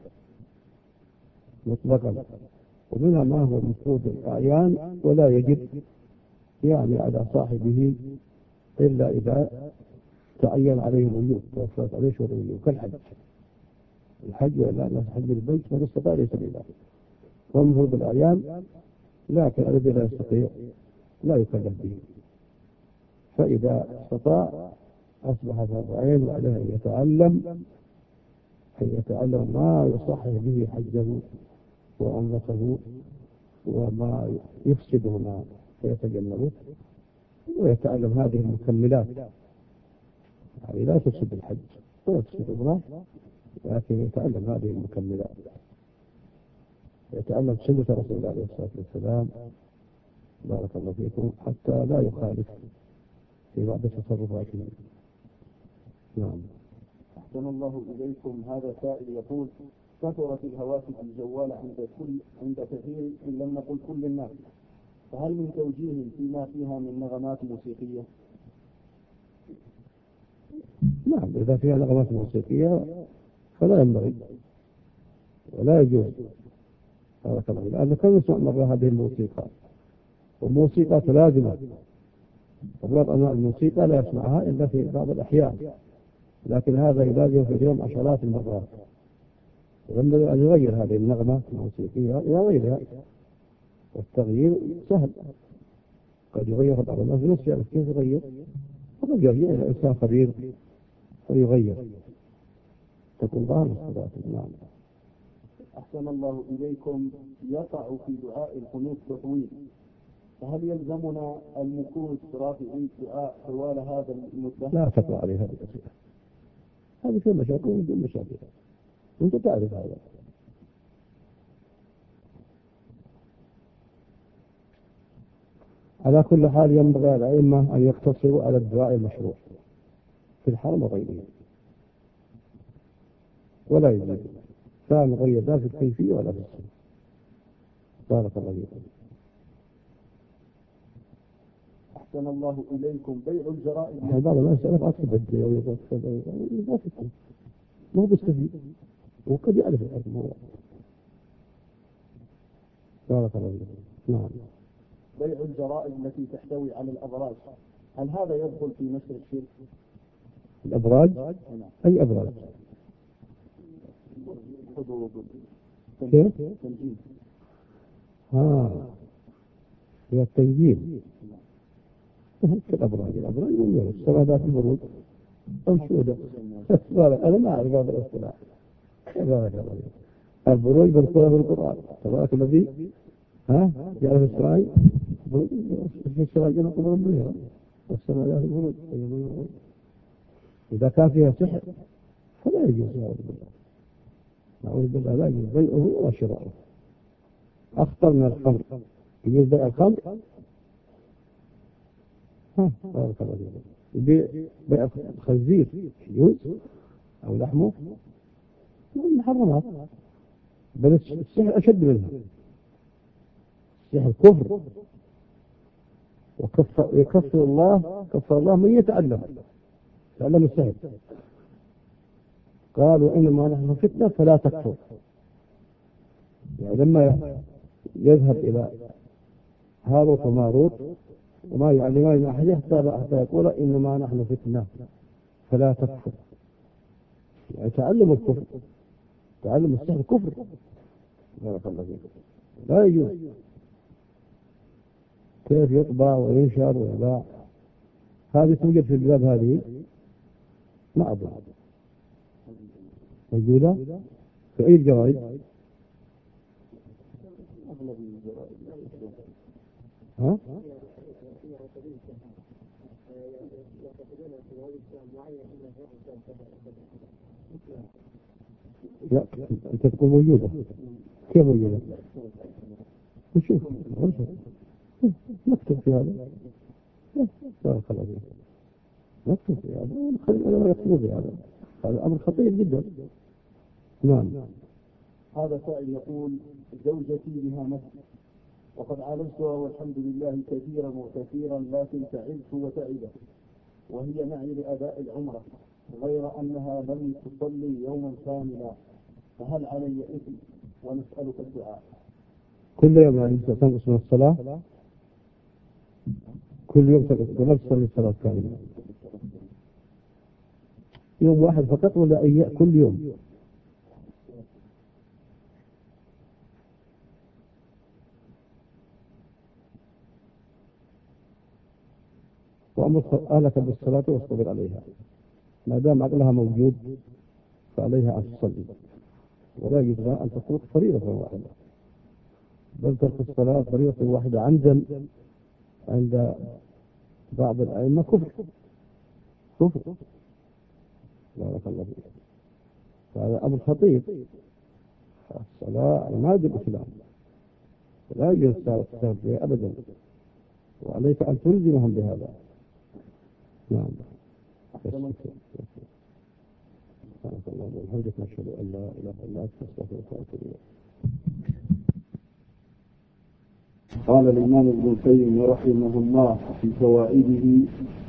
مطلقا، ومنها ما هو مفروض الأعيان ولا يجب يعني على صاحبه إلا إذا تعين عليه الوجوب توفرت عليه شروط الوجوب كالحج. الحج ولا لا حج البيت من استطاع ليس بذلك، ومفروض الأعيان، لكن الذي لا يستطيع لا يكلف به، فإذا استطاع أصبح فرض عين وعليه أن يتعلم أن يتعلم ما يصحح به حجه وعمرته وما يفسدهما فيتجنبه، ويتعلم هذه المكملات يعني لا تفسد الحج ولا تفسد العمرة، لكن يتعلم هذه المكملات، يتعلم سنة رسول الله عليه الصلاة والسلام بارك الله فيكم حتى لا يخالف في بعض تصرفاته. نعم. أحسن الله إليكم. هذا سائل يقول كثرت الهواتف الجوال عند كل عند كثير إن لم نقل كل الناس، فهل من توجيه فيما فيها من نغمات موسيقية؟ نعم، إذا فيها نغمات موسيقية فلا ينبغي ولا يجوز بارك الله، لأن كم يسمع مرة هذه الموسيقى والموسيقى لازمة، وبعض أنواع الموسيقى لا يسمعها إلا في بعض الأحيان، لكن هذا يلازم في اليوم عشرات المرات، ينبغي أن يغير هذه النغمة الموسيقية إلى غيرها، والتغيير سهل، قد يغير بعض الناس بنفسه يعرف كيف يغير، وقد يرجع إلى إنسان خبير فيغير، تكون ظاهرة الصلاة. نعم. أحسن الله إليكم. يقع في دعاء القنوت تطويل، فهل يلزمنا المكوث رافعي الدعاء طوال هذا المدة؟ لا تقرأ عليه هذه الأسئلة، هذه فيها مشاكل وبدون مشاكل، وأنت تعرف هذا. على كل حال ينبغي الأئمة أن يقتصروا على الدعاء المشروع في الحرم وغيره، ولا يزيد كان غير ذلك الكيفية ولا في السنة. بارك الله فيكم. أحسن الله إليكم. بيع الجرائد. بعض الناس يعرف أكثر بدي أو يقصد ما تفهم، ما هو بيستفيد وقد يعرف الموضوع. بارك الله فيكم. نعم. بيع الجرائد التي تحتوي على الأبراج، هل هذا يدخل في نشر الشرك؟ الأبراج؟ أي أبراج؟ كيف؟ تنجيم. ها هي التنجيم. الأبراج الأبراج والنور السرادات البروج أنشودة. أنا ما أعرف هذا الاصطلاح. البروج بالقرآن بالقرآن تبارك الذي ها جعل في السماء بروج في السماء جنة قمر منها والسماء ذات البروج. إذا كان فيها سحر فلا يجوز هذا بالله. نعوذ بالله لا يجوز بيعه وشراؤه. أخطر من الخمر. يجوز بيع الخمر؟ ها بارك الله فيكم. يبيع بيع الخنزير يجوز أو لحمه؟ من محرمات، بل السحر أشد منها. السحر كفر، وكفر يكفر الله كفر الله من يتعلم تعلم السحر. قالوا إنما نحن فتنة فلا تكفر. يعني لما يذهب إلى هاروت وماروت وما يعلمان من أحد حتى يقول إنما نحن فتنة فلا تكفر. يعني تعلم الكفر، تعلم السحر كفر. بارك الله فيكم. لا يجوز. كيف يطبع وينشر ويباع؟ هذه توجد في البلاد هذه؟ ما أظن موجودة في أي الجرائد؟ ها؟ لا أنت تقول موجودة، كيف موجودة؟ نشوف نكتب في هذا. بارك الله فيك. نكتب في هذا خلينا أنا يكتبوا في هذا، هذا أمر خطير جدا. نعم. هذا سائل يقول زوجتي بها مسجد وقد عالجتها والحمد لله كثيرا وكثيرا، لكن تعبت وتعبت وهي معي لأداء العمرة غير أنها لم تصلي يوما كاملا، فهل علي إثم؟ ونسألك الدعاء. كل يوم يعني تنقص من الصلاة؟ كل يوم تنقص ولا تصلي الصلاة كاملة؟ يوم واحد فقط ولا أي كل يوم؟ وأمر أهلك بالصلاة واصطبر عليها، ما دام عقلها موجود فعليها أن تصلي، ولا يجب أن تترك فريضة واحدة، بل ترك الصلاة فريضة واحدة عمدا عند بعض الأئمة كفر كفر. بارك الله فيك. فهذا أمر خطير. الصلاة عماد الإسلام لا يجوز التساهل بها أبدا، وعليك أن تلزمهم بهذا. نعم. سبحانك اللهم وبحمدك نشهد أن لا إله إلا أنت نستغفرك ونتوب إليك. قال الإمام ابن القيم رحمه الله في فوائده: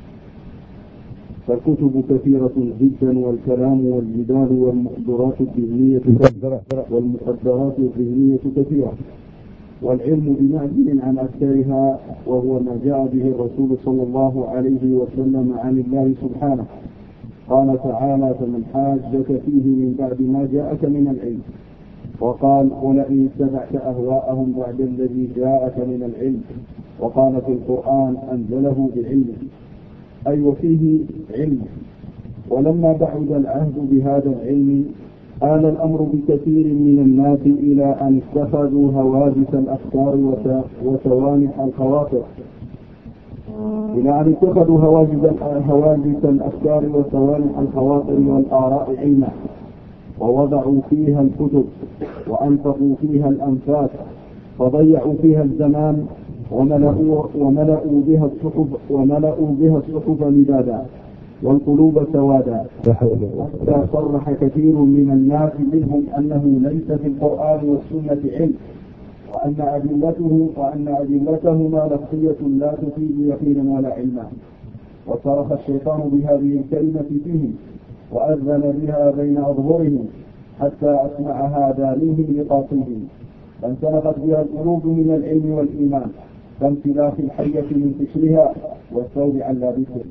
فالكتب كثيرة جدا، والكلام والجدال والمقدرات الذهنية والمقدرات الذهنية كثيرة، والعلم بمعزل عن أكثرها، وهو ما جاء به الرسول صلى الله عليه وسلم عن الله سبحانه. قال تعالى: فمن حاجك فيه من بعد ما جاءك من العلم وقال ولئن اتبعت أهواءهم بعد الذي جاءك من العلم. وقال في القرآن أنزله بعلمه، أي وفيه علم. ولما بعد العهد بهذا العلم آل الأمر بكثير من الناس إلى أن اتخذوا هواجس الأفكار وسوانح الخواطر إلى أن اتخذوا هواجس الأفكار وسوانح الخواطر والآراء علما، ووضعوا فيها الكتب وأنفقوا فيها الأنفاس، فضيعوا فيها الزمان وملأوا, وملأوا بها الصحف وملأوا بها الصحف مدادا والقلوب سوادا، حتى صرح كثير من الناس منهم أنه ليس في القرآن والسنة علم، وأن أدلته وأن أدلتهما لفظية لا تفيد يقينا ولا علما. وصرخ الشيطان بهذه الكلمة فيهم وأذن بها بين أظهرهم حتى أسمعها دانيهم لقاصدهم، فانسلخت بها القلوب من العلم والإيمان كامتلاخ الحية من قشرها والثوب عن لابسه.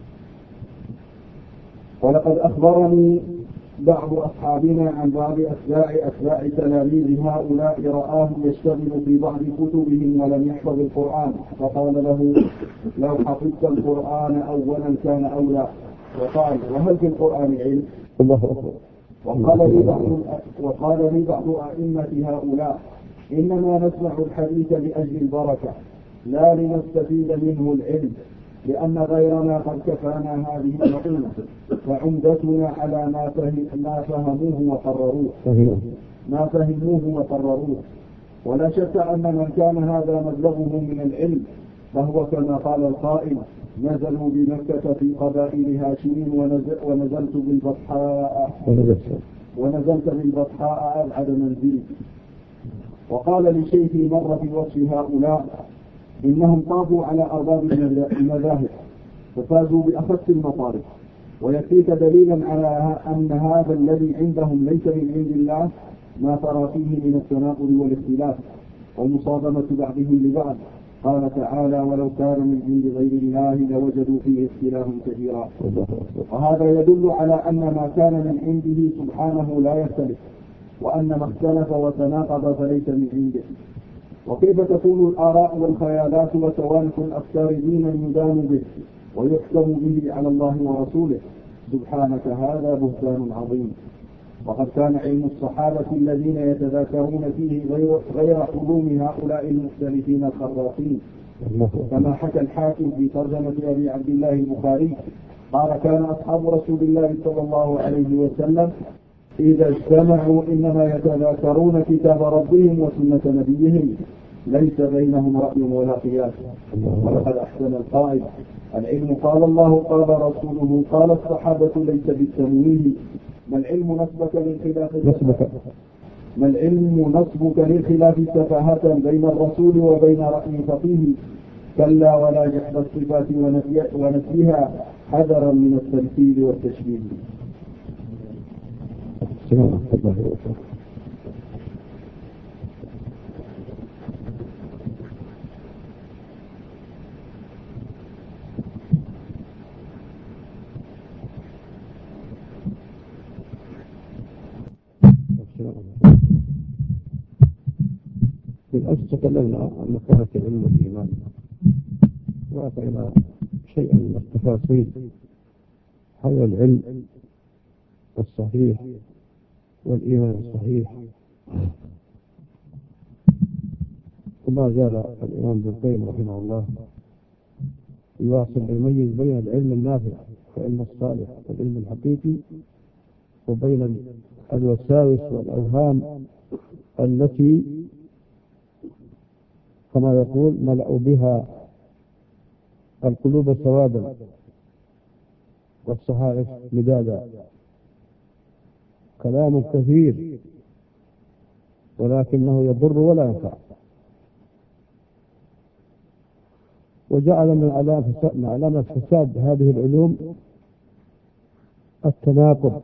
ولقد أخبرني بعض أصحابنا عن بعض أتباع أتباع تلاميذ هؤلاء رآهم يشتغل في بعض كتبهم ولم يحفظ القرآن، فقال له لو حفظت القرآن أولا كان أولى. وقال وهل في القرآن علم؟ الله أكبر. وقال لي بعض وقال لي بعض أئمة هؤلاء إنما نسمع الحديث لأجل البركة لا لنستفيد منه العلم، لأن غيرنا قد كفانا هذه المقيمة، فعمدتنا على ما, فهم ما فهموه وقرروه ما فهموه وقرروه ولا شك أن من كان هذا مبلغه من العلم فهو كما قال القائل نزلوا بمكة في قبائل هاشم ونزل ونزلت بالبطحاء ونزلت بالبطحاء أبعد منزلي. وقال لشيخي مر في وصف هؤلاء إنهم طافوا على أرباب المذاهب ففازوا بأخص المطارق، ويكفيك دليلا على أن هذا الذي عندهم ليس من عند الله ما ترى فيه من التناقض والاختلاف ومصادمة بعضهم لبعض. قال تعالى ولو كان من عند غير الله لوجدوا فيه اختلافا كثيرا. وهذا يدل على أن ما كان من عنده سبحانه لا يختلف، وأن ما اختلف وتناقض فليس من عنده. وكيف تكون الآراء والخيالات وسوانح الأفكار دينا يدان به ويحكم به على الله ورسوله؟ سبحانك هذا بهتان عظيم. وقد كان علم الصحابة الذين يتذاكرون فيه غير, غير علوم هؤلاء المختلفين الخراقين، كما حكى الحاكم في ترجمة أبي عبد الله البخاري قال كان أصحاب رسول الله صلى الله عليه وسلم إذا اجتمعوا إنما يتذاكرون كتاب ربهم وسنة نبيهم ليس بينهم رأي ولا قياس. ولقد أحسن القائل العلم قال الله قال رسوله قال الصحابة ليس بالتمويه. ما العلم نصبك للخلاف ما العلم نصبك للخلاف سفاهة بين الرسول وبين رأي فقيه؟ كلا ولا جحد الصفات ونفيها حذرا من التمثيل والتشبيه. السلام الله عليكم. بالأمس تكلمنا عن مكانة العلم والإيمان، وأعطينا شيئا من التفاصيل حول العلم الصحيح والإيمان الصحيح. وما زال الإمام ابن القيم رحمه الله يواصل يميز بين العلم النافع والعلم الصالح والعلم الحقيقي، وبين الوساوس والأوهام التي كما يقول ملأوا بها القلوب سوادا والصحائف مدادا. كلام كثير ولكنه يضر ولا ينفع. وجعل من علامة فساد هذه العلوم التناقض،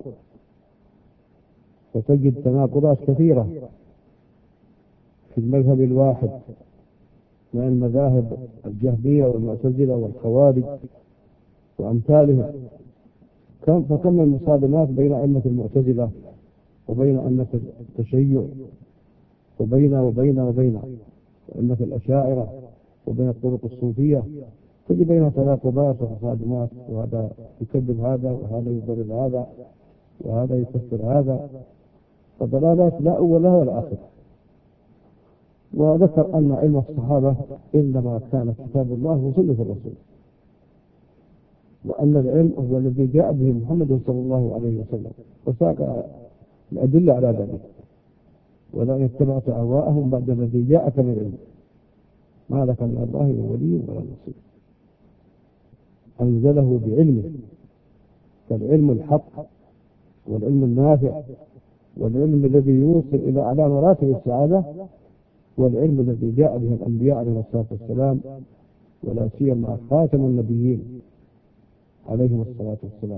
وتجد تناقضات كثيرة في المذهب الواحد من المذاهب الجهمية والمعتزلة والخوارج وأمثالهم. فكم من المصادمات بين أئمة المعتزلة وبين أن في التشيع وبين وبين وبين وأن في الأشاعرة وبين الطرق الصوفية تجد بينها تناقضات وتصادمات، وهذا يكذب هذا وهذا يضرب هذا وهذا يكفر هذا، فضلالات لا أول لها ولا آخر. وذكر أن علم الصحابة إنما كان كتاب الله وسنة الرسول، وأن العلم هو الذي جاء به محمد صلى الله عليه وسلم، وساق الأدلة على ذلك. ولا اتبعت أهواءهم بعد الذي جاءك من العلم ما لك من الله من ولي ولا نصير. أنزله بعلمه، فالعلم الحق والعلم النافع والعلم الذي يوصل إلى أعلى مراتب السعادة والعلم الذي جاء به الأنبياء عليه الصلاة والسلام، ولا سيما خاتم النبيين عليهم الصلاة والسلام.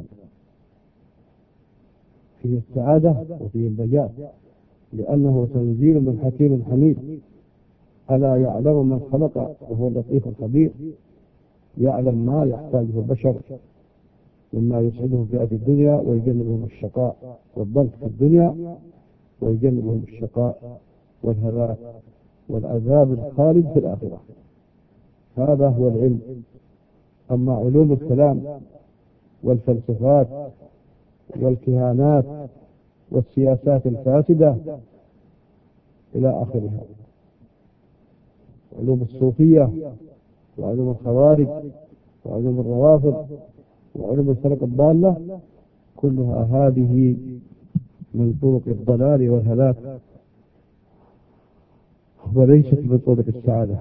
فيه السعادة وفيه النجاة، لأنه تنزيل من حكيم حميد. ألا يعلم من خلق وهو اللطيف الخبير، يعلم ما يحتاجه البشر مما يسعده في هذه الدنيا ويجنبهم الشقاء والضنك في الدنيا، ويجنبهم الشقاء والهلاك والعذاب الخالد في الآخرة. هذا هو العلم. أما علوم الكلام والفلسفات والكهانات والسياسات الفاسدة إلى آخرها، علوم الصوفية وعلوم الخوارج وعلوم الروافض وعلوم الفرق الضالة، كلها هذه من طرق الضلال والهلاك، وليست من طرق السعادة.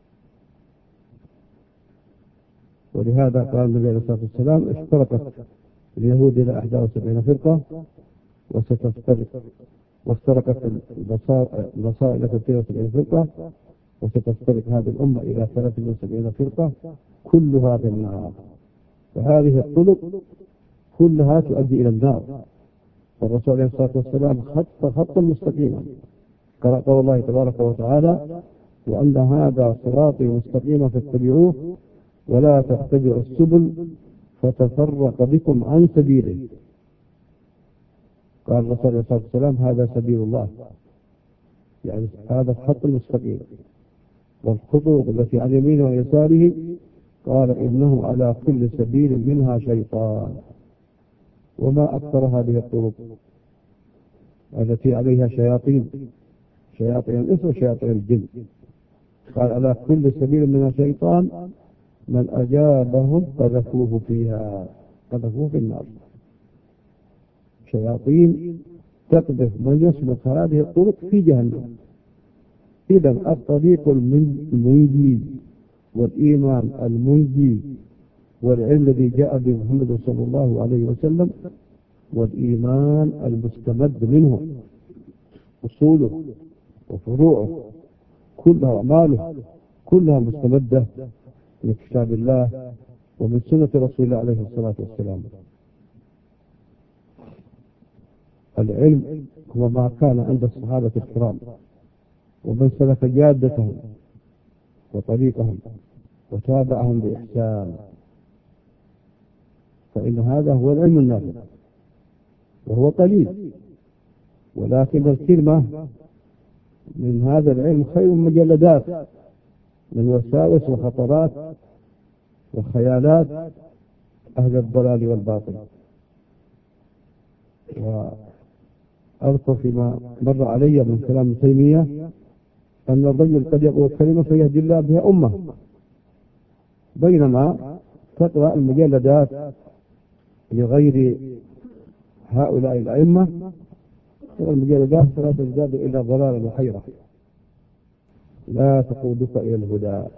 ولهذا قال النبي عليه الصلاة والسلام: اشتركت اليهود إلى إحدى وسبعين فرقة وستفترق، وافترقت النصارى إلى ثلاثين وسبعين فرقة، وستفترق هذه الأمة إلى ثلاثين وسبعين فرقة كلها في النار. فهذه الطرق كلها تؤدي إلى النار. والرسول عليه الصلاة والسلام خط خطا مستقيما، قال قول الله تبارك وتعالى: وأن هذا صراطي مستقيما فاتبعوه ولا تتبعوا السبل فتفرق بكم عن سبيله. قال الرسول عليه الصلاة والسلام: هذا سبيل الله، يعني هذا الخط المستقيم. والخطوط التي عن يمينه ويساره قال: إنه على كل سبيل منها شيطان. وما أكثر هذه الطرق التي عليها شياطين، شياطين الإنس وشياطين الجن. قال: على كل سبيل منها شيطان، من أجابهم قذفوه فيها، قذفوه في النار. شياطين تقذف من يسلك هذه الطرق في جهنم. إذا الطريق المنجي والإيمان المنجي والعلم الذي جاء به محمد صلى الله عليه وسلم والإيمان المستمد منه، أصوله وفروعه كلها أعماله كلها مستمدة من كتاب الله ومن سنة رسول الله عليه الصلاة والسلام. العلم هو ما كان عند الصحابة الكرام ومن سلك جادتهم وطريقهم وتابعهم بإحسان، فإن هذا هو العلم النافع، وهو قليل، ولكن الكلمة من هذا العلم خير مجلدات من وساوس وخطرات وخيالات أهل الضلال والباطل. وأذكر فيما مر علي من كلام تيمية أن الرجل قد يقول كلمة فيهدي الله بها أمة، بينما تقرأ المجلدات لغير هؤلاء الأئمة المجلدات فلا تزداد إلا ضلالا وحيرة، لا تقودك إلى الهدى.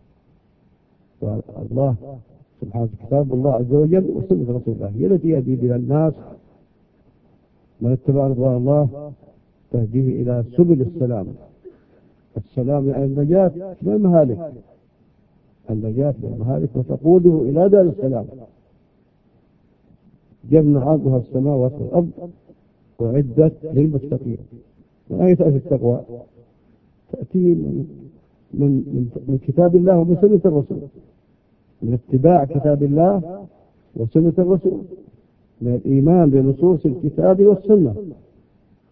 والله سبحانه كتاب الله عز وجل وسنة رسول الله هي التي يهدي بها الناس. من اتبع رضوان الله تهديه إلى سبل السلام. السلام يعني النجاة من المهالك، النجاة من المهالك وتقوده إلى دار السلام. جنة عرضها السماوات والأرض وعدت للمتقين. من أين تأتي التقوى؟ تأتي من, من, من, من كتاب الله ومن سنة الرسول، من اتباع كتاب الله وسنة الرسول، من الإيمان بنصوص الكتاب والسنة،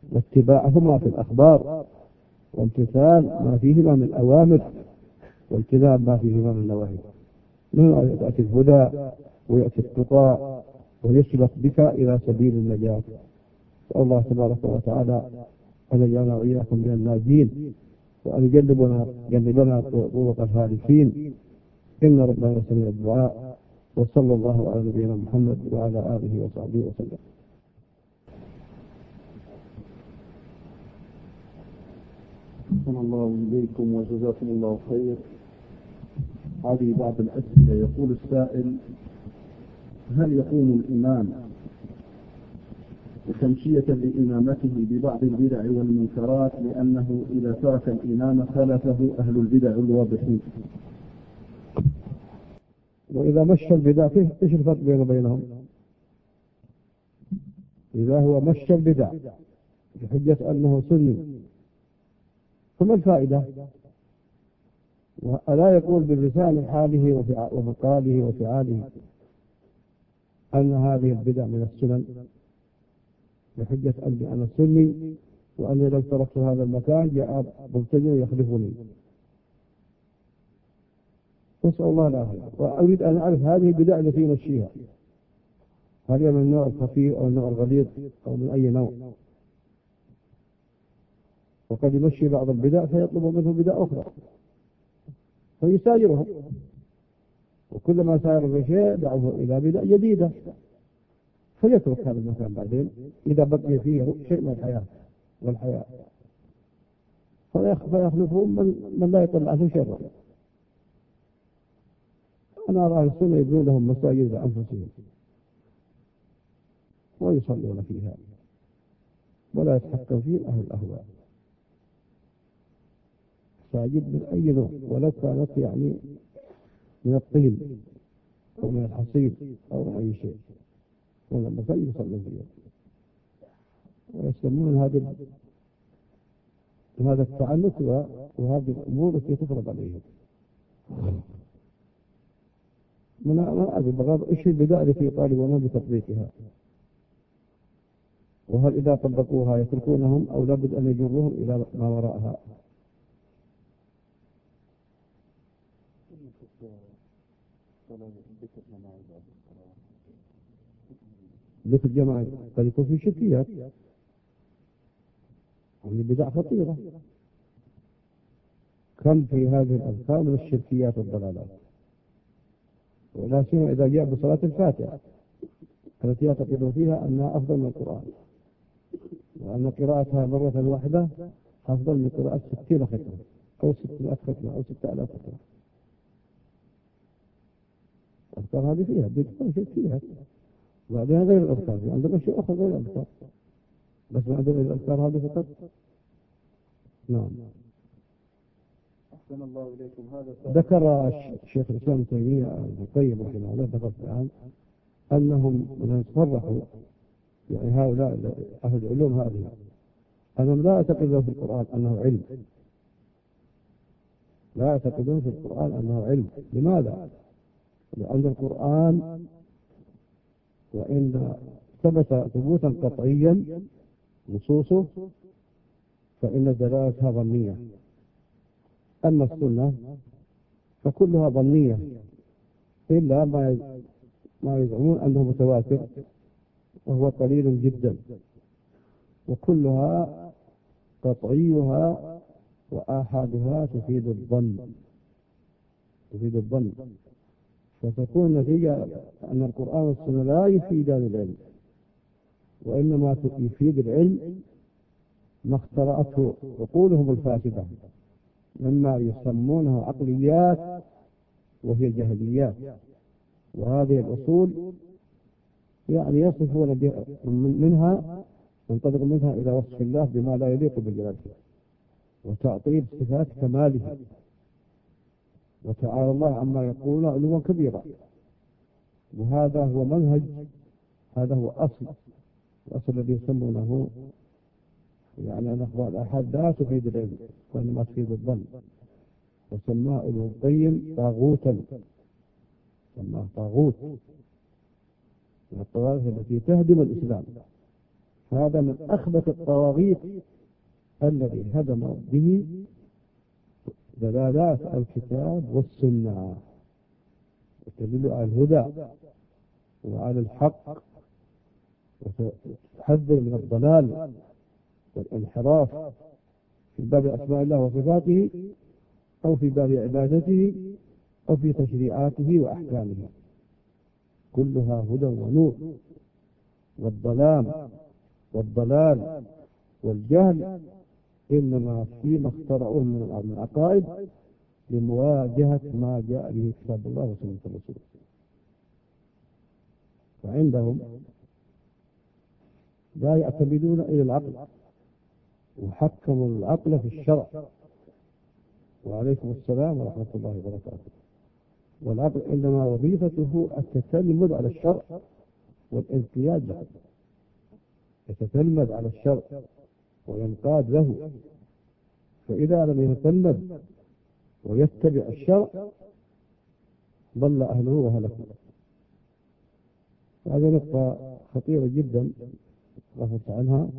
واتباعهما في الأخبار، وامتثال ما فيهما من الأوامر، واجتناب ما فيهما من النواهي. من يأتي الهدى ويأتي التقى ويسبق بك إلى سبيل النجاة. نسأل الله تبارك وتعالى أن يجعلنا وإياكم من الناجين، وأن يجنبنا جنبنا طرق الهالكين، إن ربنا سميع الدعاء. وصلى الله على نبينا محمد وعلى آله وصحبه وسلم. أحسن الله إليكم وجزاكم الله خير. هذه بعض الأسئلة. يقول السائل: هل يقوم الإمام تمشية لإمامته ببعض البدع والمنكرات لأنه إذا ترك الإمام خالفه أهل البدع الواضحين؟ وإذا مشى البدع فيه إيش الفرق بينه وبينهم؟ إذا هو مشى البدع بحجة أنه سني فما الفائدة؟ ولا يقول بلسان حاله ومقاله وفعاله أن هذه البدع من السنن بحجة أني أنا سني، وأني لو تركت هذا المكان جاء مبتدع يخلفني. نسأل الله العافية. وأريد أن أعرف هذه البدع التي يمشيها، هل هي من النوع الخفيف أو النوع الغليظ أو من أي نوع؟ وقد يمشي بعض البدع فيطلب منه بدع أخرى فيسايرهم، وكلما ساير بشيء دعوه إلى بدع جديدة فيترك هذا المكان بعدين إذا بقي فيه شيء من الحياة والحياة، فيخلفهم من, من لا يطلع عنه شر. أنا أرى السنة يبنون لهم مساجد لأنفسهم ويصلون فيها ولا يتحكم فيهم أهل الأهواء. مساجد من أي نوع، ولو كانت يعني من الطين أو من الحصير أو من أي شيء، ولا المساجد يصلون فيها ويسمون هذه هذا التعنت وهذه الأمور التي تفرض عليهم. ما أدري بغض إيش البدع التي يطالبون بتطبيقها، وهل إذا طبقوها يتركونهم أو لابد أن يجروهم إلى ما وراءها؟ ذكر جماعي قد يكون في شركيات، يعني بدع خطيرة. كم في هذه الأذكار من الشركيات والضلالات، ولا سيما إذا جاء بصلاة الفاتحة التي يعتقد فيها أنها أفضل من القرآن، وأن قراءتها مرة واحدة أفضل من قراءة ستين ختمة أو ستمائة ختمة أو ستة آلاف ختمة. الأذكار هذه فيها بدعة شركيات، وبعدها غير الأذكار، عندنا شيء آخر غير الأذكار، بس ما عندنا الأذكار هذه فقط. نعم. أحسن الله إليكم. هذا ذكر الشيخ الإسلام ابن تيمية ابن القيم رحمه الله ذكر الآن أنهم من يتصرحوا يعني هؤلاء أهل العلوم هذه أنهم لا يعتقدون في القرآن أنه علم، لا يعتقدون في القرآن أنه علم. لماذا؟ لأن القرآن وإن ثبت ثبوتا قطعيا نصوصه فإن دلالتها ظنية، أما السنة فكلها ظنية إلا ما ما يزعمون أنه متواتر وهو قليل جدا، وكلها قطعيها وآحادها تفيد الظن تفيد الظن فتكون النتيجة أن القرآن والسنة لا يفيدان العلم، وإنما يفيد العلم ما اخترعته عقولهم الفاسدة مما يسمونه عقليات وهي جهليات. وهذه الأصول يعني يصفون منها ينطلق منها إلى وصف الله بما لا يليق بجلاله وتعطيل صفات كماله، وتعالى الله عما يقولون علوا كبيرا. وهذا هو منهج، هذا هو أصل الأصل الذي يسمونه يعني أن أخبار الآحاد لا تفيد العلم وإنما تفيد الظن، وسماه ابن القيم طاغوتا، سماه طاغوت من الطوائف التي تهدم الإسلام هذا من أخبث الطواغيت الذي هدم به دلالات الكتاب والسنة، وتدل على الهدى وعلى الحق، وتحذر من الضلال والانحراف في باب أسماء الله وصفاته، أو في باب عبادته، أو في تشريعاته وأحكامه، كلها هدى ونور. والظلام والضلال والجهل إنما فيما اخترعوه من العقائد لمواجهة ما جاء به كتاب الله وسنة الرسول. فعندهم لا يعتمدون إلى العقل، وحكموا العقل في الشرع. وعليكم السلام ورحمة الله وبركاته. والعقل إنما وظيفته التتلمذ على الشرع والانقياد له، يتتلمذ على الشرع وينقاد له. فإذا لم يتلمذ ويتبع الشرع ضل أهله وهلكوا. هذه نقطة خطيرة جدا غفلت عنها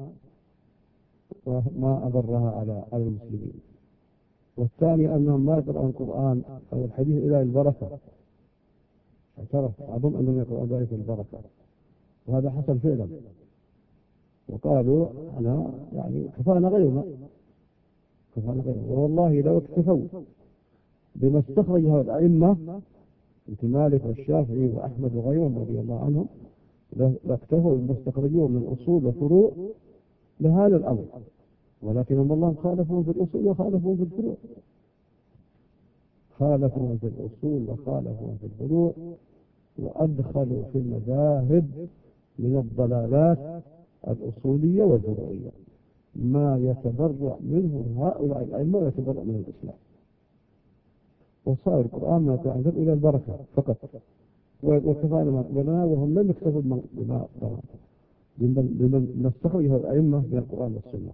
وما أضرها على على المسلمين. والثاني أنهم ما يقرأون القرآن أو الحديث إلى البركة. اعترف بعضهم أنهم يقرأون ذلك البركة، وهذا حصل فعلا. وقالوا أنا يعني كفانا غيرنا كفانا غيرنا والله لو اكتفوا بما استخرجه الأئمة مثل مالك والشافعي وأحمد وغيرهم رضي الله عنهم، لاكتفوا بما استخرجوه من أصول وفروع لهذا الأمر. ولكنهم الله خالفهم في الأصول وخالفهم في الفروع، خالفهم في الأصول وخالفهم في الفروع، وأدخلوا في المذاهب من الضلالات الأصولية والفروعية ما يتبرع منه هؤلاء الأئمة ويتبرع من الإسلام. وصار القرآن ما يتعذر إلى البركة فقط، وكفانا ما قبلنا، وهم لم يكتفوا بما بمن استخرجه الأئمة من القرآن والسنة.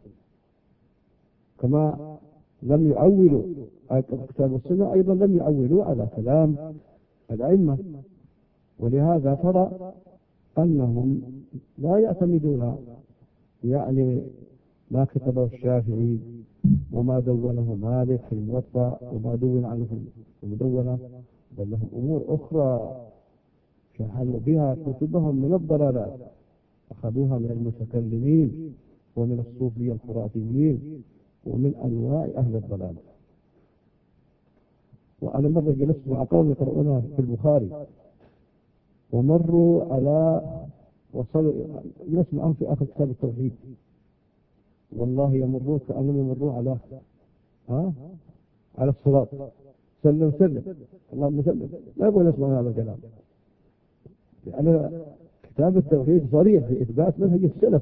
كما لم يعولوا على الكتاب والسنة، أيضا لم يعولوا على كلام الأئمة. ولهذا ترى أنهم لا يعتمدون يعني ما كتبه الشافعي وما دونه مالك في الموطأ وما دون عنه في المدونة، بل لهم أمور أخرى شحنوا بها كتبهم من الضلالات، أخذوها من المتكلمين ومن الصوفية الخرافيين ومن أنواع أهل الضلال. وأنا مرة جلست مع قوم يقرؤونها في البخاري، ومروا على وصلوا جلست معهم في آخر كتاب التوحيد، والله يمرون كأنهم يمرون على ها على الصراط. سلم سلم اللهم سلم، لا يقول اسمع هذا الكلام، لأن كتاب التوحيد صريح في إثبات منهج السلف،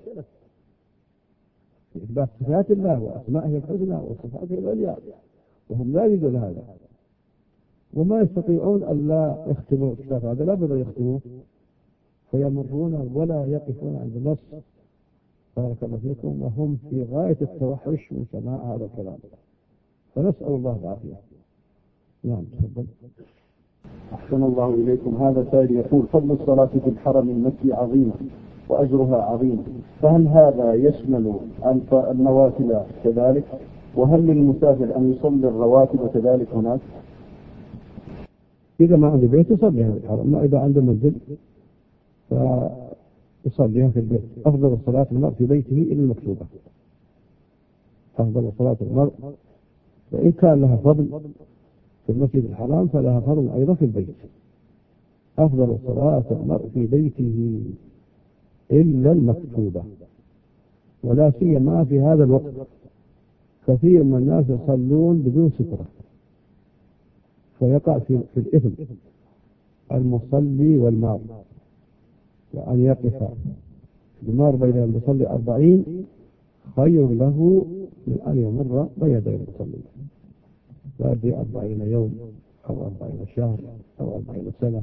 في إثبات صفات الله وأسمائه الحسنى وصفاته العليا، وهم لا يريدون هذا، وما يستطيعون أن لا يختموا الكتاب هذا، لا بد يختموه، فيمرون ولا يقفون عند النص. بارك الله فيكم، وهم في غاية التوحش من سماع هذا الكلام، فنسأل الله العافية. نعم تفضل. أحسن الله إليكم. هذا سائل يقول: فضل الصلاة في الحرم المكي عظيم وأجرها عظيم، فهل هذا يشمل النوافل كذلك؟ وهل للمسافر أن يصلي الرواتب كذلك هناك؟ إذا ما عنده بيت يصليها في الحرم، ما إذا عنده منزل فيصليها في البيت. أفضل صلاة المرء في بيته إلى المكتوبة، أفضل صلاة المرء، وإن كان لها فضل في المسجد الحرام فلها فضل أيضا في البيت. أفضل صلاة المرء في بيته إلا المكتوبة، ولا سيما في هذا الوقت كثير من الناس يصلون بدون سترة، فيقع في, في الإثم المصلي والمار، وأن يقف المار بين المصلي أربعين خير له من أن يمر بين يدي المصلي، لا في أربعين يوم أو أربعين شهر أو أربعين سنة.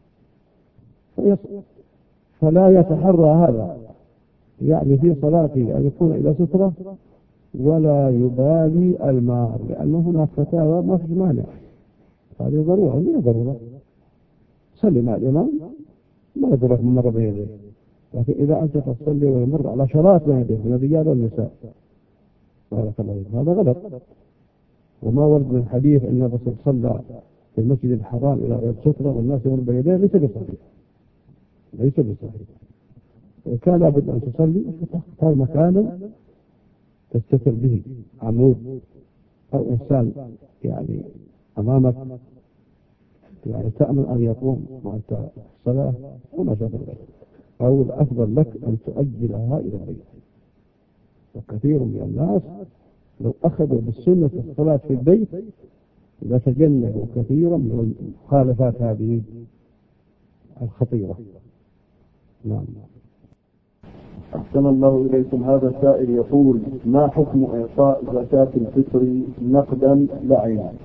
فلا يتحرى هذا، يعني في صلاته أن يكون إلى سترة ولا يبالي المار، لأنه هناك فتاوى ما في مانع، هذه ضرورة من ضرورة. صلي مع الإمام ما يضرك من مرة بين يديه، لكن إذا أنت تصلي ويمر على عشرات من يديك من الرجال والنساء بارك الله فيك هذا غلط. وما ورد من حديث أن الرسول صلى في المسجد الحرام إلى غير سترة والناس يمر بيديه ليس بصحيح، ليس بصحيح. كان لابد أن تصلي تختار مكانا تستتر به، عمود أو إنسان يعني أمامك يعني تأمن أن يقوم وأنت الصلاة وما شابه ذلك، أو الأفضل لك أن تؤجلها إلى بيتك. وكثير من الناس لو أخذوا بالسنة الصلاة في البيت لتجنبوا كثيرا من المخالفات هذه الخطيرة. نعم. أحسن الله إليكم. هذا السائل يقول: ما حكم إعطاء زكاة الفطر نقدا لا عينا؟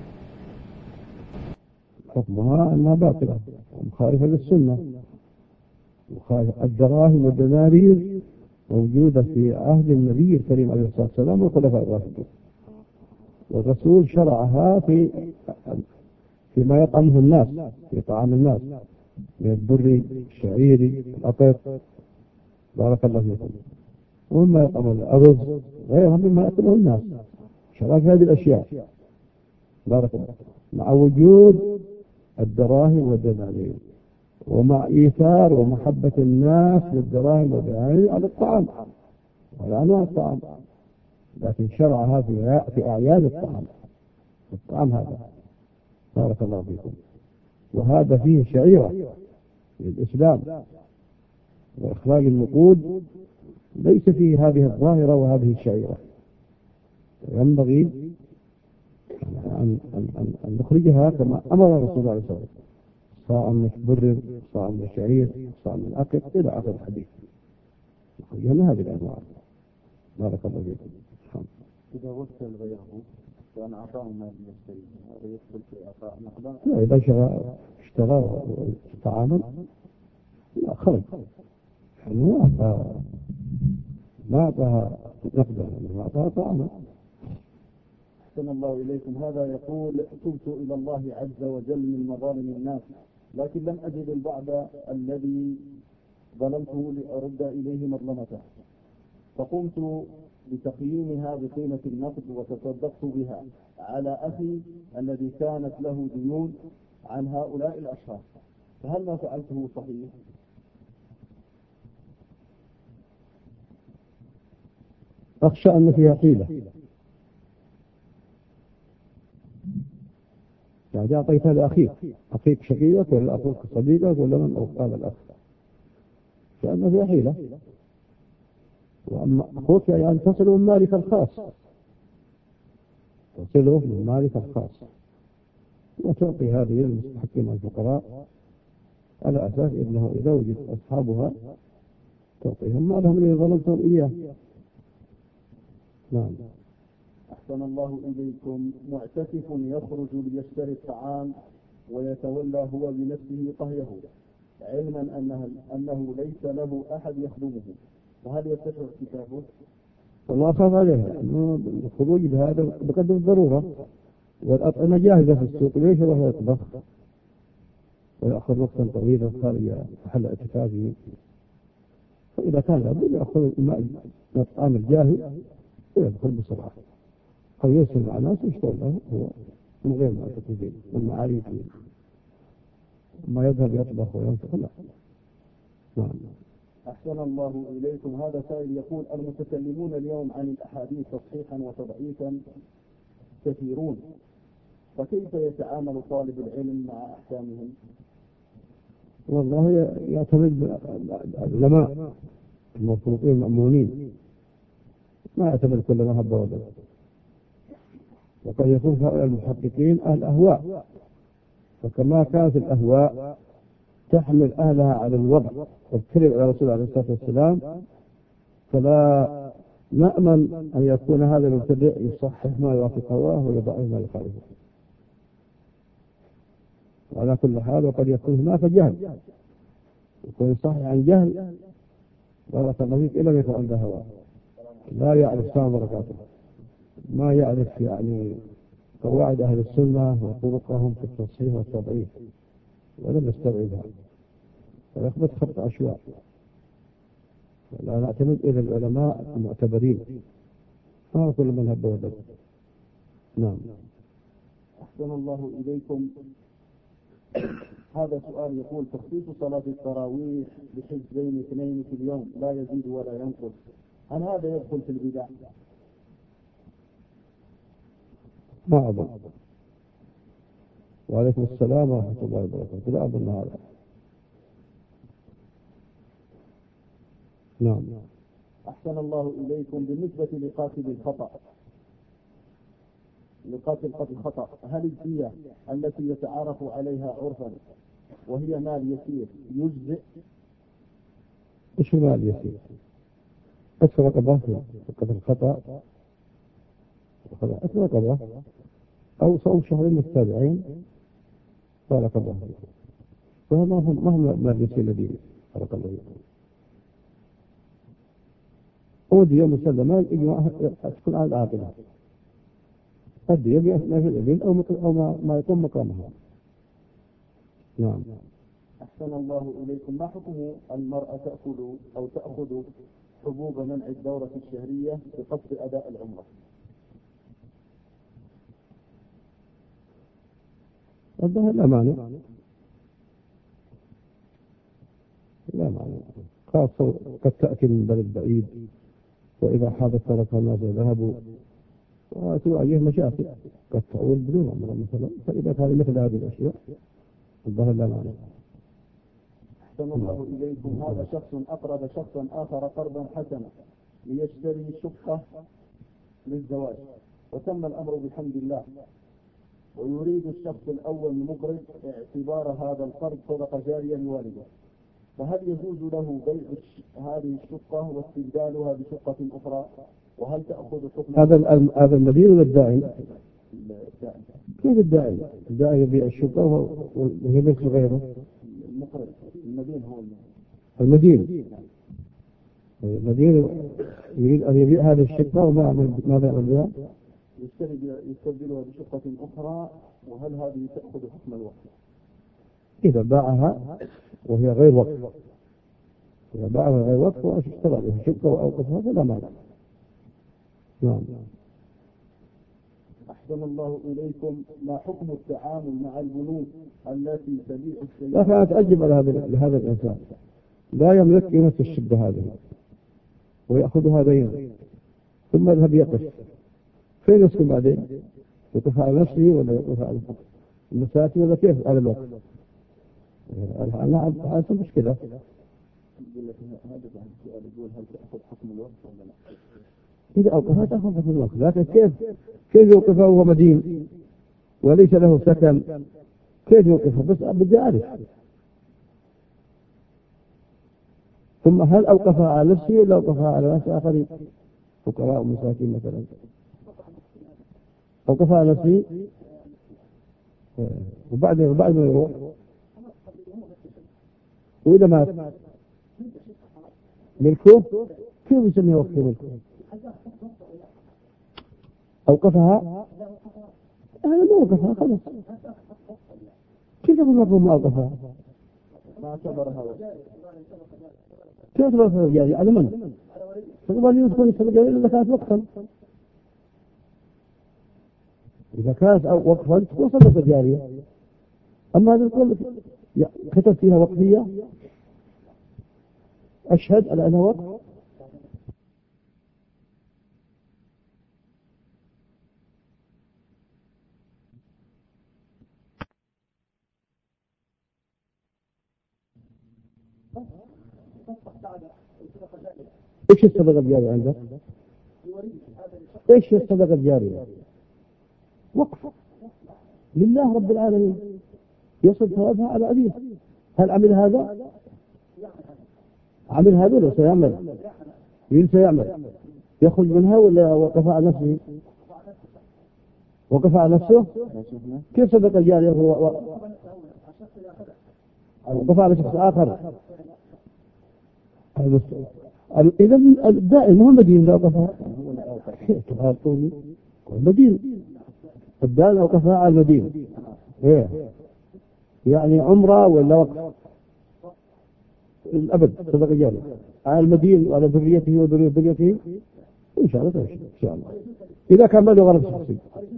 حكمها أنها باطلة ومخالفة للسنة. الدراهم والدنانير موجودة في عهد النبي الكريم عليه الصلاة والسلام والخلفاء الراشدين، والرسول شرعها في فيما يطعمه الناس، في طعام الناس من البر الشعيري الأقط بارك الله فيكم، ومما يطعمه الأرز غيرها مما يأكله الناس. شرع في هذه الأشياء بارك الله مع وجود الدراهم والدنانير ومع إيثار ومحبة الناس للدراهم والدنانير على الطعام وعلى أنواع الطعام، لكن شرعها في في أعياد الطعام الطعام هذا بارك الله فيكم. وهذا فيه شعيرة للإسلام وإخراج النقود، ليس فيه هذه الظاهرة وهذه الشعيرة. ينبغي أن, أن, أن, أن نخرجها كما أمر الرسول عليه الصلاة والسلام: صاع من بر، صاع من شعير، صاع من أقط إلى آخر الحديث. نخرجها من هذه الأنواع بارك الله فيكم. إذا وكل غيره كان أعطاه ما يشتري هذا يدخل في إعطاء نقدا؟ لا، إذا اشترى اشترى طعاما لا خرج، يعني ما أعطى ما أعطاها نقدا، ما أعطاها طعاما. أحسن الله إليكم. هذا يقول: تبت إلى الله عز وجل من مظالم الناس، لكن لم أجد البعض الذي ظلمته لأرد إليه مظلمته، فقمت بتقييمها بقيمة النقد وتصدقت بها على أخي الذي كانت له ديون عن هؤلاء الأشخاص، فهل ما فعلته صحيح؟ أخشى أن فيها حيلة، يعني أعطيتها لأخيك، أخيك شقيقك ولا أخوك صديقك ولا من أو قال الأخ، فأن فيها حيلة. وأما أخوك يعني تصله من مالك الخاص، تصله من مالك الخاص وتعطي هذه للمستحقين الفقراء على أساس أنه إذا وجد أصحابها تعطيهم ما لهم اللي ظلمتهم إياه. نعم. أحسن الله إليكم. معتكف يخرج ليشتري الطعام ويتولى هو بنفسه طهيه علما أنه, أنه ليس له أحد يخدمه، فهل يرتفع اعتكافه؟ والله أخاف عليها أنه الخروج بهذا بقدر الضرورة، والأطعمة جاهزة في السوق، ليش يروح يطبخ ويأخذ وقتا طويلا خارج محل اعتكافه؟ فإذا كان لابد يأخذ الطعام الجاهز ويدخل بسرعة، أو يرسل مع ناس يشتغل له هو من غير ما تكون من معارف ما يذهب يطبخ وينفق. لا. نعم. أحسن الله إليكم. هذا سائل يقول: المتكلمون اليوم عن الأحاديث تصحيحا وتضعيفا كثيرون، فكيف يتعامل طالب العلم مع أحكامهم؟ والله يعتمد العلماء المفروضين المأمونين، ما يعتمد كل ما هب ودب، وقد يكون هؤلاء المحققين أهل أهواء، فكما كانت الأهواء تحمل أهلها على الوضع والكذب على الرسول عليه الصلاة والسلام، فلا نأمن أن يكون هذا المبتدع يصحح ما يوافق هواه ويضعه ما يخالفه. وعلى كل حال وقد يكون هناك جهل، يكون صحيح عن جهل بارك الله فيك إلا يكون عنده هواه، لا يعرف سام بركاته، ما يعرف يعني قواعد أهل السنة وطرقهم في التصحيح والتضعيف، ولم يستوعبها فيخبط خط عشواء. لا نعتمد إلى العلماء المعتبرين، ما كل من هب ودب. نعم. أحسن الله إليكم. هذا سؤال يقول: تخصيص صلاة التراويح بحزبين اثنين في اليوم لا يزيد ولا ينقص، هل هذا يدخل في البدع؟ ما أظن. وعليكم السلام ورحمة الله وبركاته. لا أظن هذا. نعم. أحسن الله إليكم. بالنسبة لقاتل الخطأ لقاتل قتل الخطأ، هل الدية التي يتعارف عليها عرفا وهي مال يسير يجزئ؟ إيش مال يسير؟ أكثر رقبة في قتل الخطأ، أكثر رقبة أو صوم شهرين متتابعين فلا قضاء، فهذا ما هم ما هم مال يسير الذي فرق الله يكون. ودي يوم مسلمان تكون على العاقلة، قد يبي أثناء في الإبل أو أو ما, ما يقوم مقامها. نعم. أحسن الله إليكم. ما حكم المرأة تأكل أو تأخذ حبوب منع الدورة الشهرية بقصد أداء العمرة؟ الظاهر لا مانع، لا مانع، خاصة قد تأتي من بلد بعيد، وإذا حادث تركها الناس ذهبوا وتواجه مشاكل قد تعود بدون عمرة مثلا، فإذا كان مثل هذه الأشياء الظاهر لا مانع. أحسن الله إليكم. هذا شخص أقرض شخصا آخر قرضا حسنا ليشتري شقة للزواج، وتم الأمر بحمد الله، ويريد الشخص الأول المقرض اعتبار هذا القرض صدقة جارية لوالده، فهل يجوز له بيع هذه الشقة واستبدالها بشقة أخرى؟ وهل تأخذ حكم هذا هذا المدين ولا الداعي؟ كيف الداعي؟ الداعي يبيع الشقة وهي ملك غيره. المقرض المدين هو المدين. المدين يريد أن يبيع هذه الشقة وما ماذا يعمل بها؟ يستبدلها بشقة أخرى، وهل هذه تأخذ حكم الوقف؟ إذا باعها وهي غير وقف، إذا باعها غير وقف واشترى بها شقة وأوقفها فلا مانع. نعم. أحسن الله إليكم. ما حكم التعامل مع البنوك التي تبيع السيارات؟ لكن أنا أتعجب على هذا لهذا الإنسان، لا يملك قيمة الشقة هذه ويأخذها دينا ثم يذهب يقف، فين يسكن بعدين؟ يقف على نفسه ولا يقف على المساكن ولا كيف على الوقت؟ أنا هذا مشكلة. هذا السؤال يقول: هل تأخذ حكم الوقف ولا لا؟ إذا أوقفها تأخذ حكم الوقف، لكن كيف كيف يوقفها وهو مدين وليس له سكن؟ كيف يوقفها؟ بس بدي أعرف. ثم هل أوقفها على نفسه ولا أوقفها على ناس آخرين فقراء ومساكين مثلا؟ أوقفها على نفسه وبعد وبعد ما يروح وإذا مات ملكه، كيف يسميه وقف ملكه؟ أوقفها هذا ما أوقفها خلاص، كيف تقول مرة ما أوقفها؟ ما اعتبرها وقف. كيف تعتبرها جارية؟ على من؟ فقبل يدخل الصدقة جارية إذا كانت وقفا، إذا كانت وقفا تكون صدقة جارية. أما هذا القول كتب فيها وقفية أشهد على أنها وقف. ايش الصدقة الجارية عندك؟ ايش الصدقة الجارية؟ وقف لله رب العالمين يصل ثوابها على أبيه. هل عمل هذا؟ عمل هذا ولا سيعمل؟ مين سيعمل؟ يخرج منها ولا وقف على نفسه؟ وقف على نفسه؟ كيف صدقة الجارية هو وقف على شخص آخر؟ إذا الدائم هو المدين لا وقفها تغالطوني المدين الدائم وقفها على المدين. إيه يعني عمرة ولا وقف؟ الأبد صدق جاره على المدين وعلى ذريته وذرية ذريته إن شاء الله تمشي إن شاء الله إذا كان ما له غرض شخصي.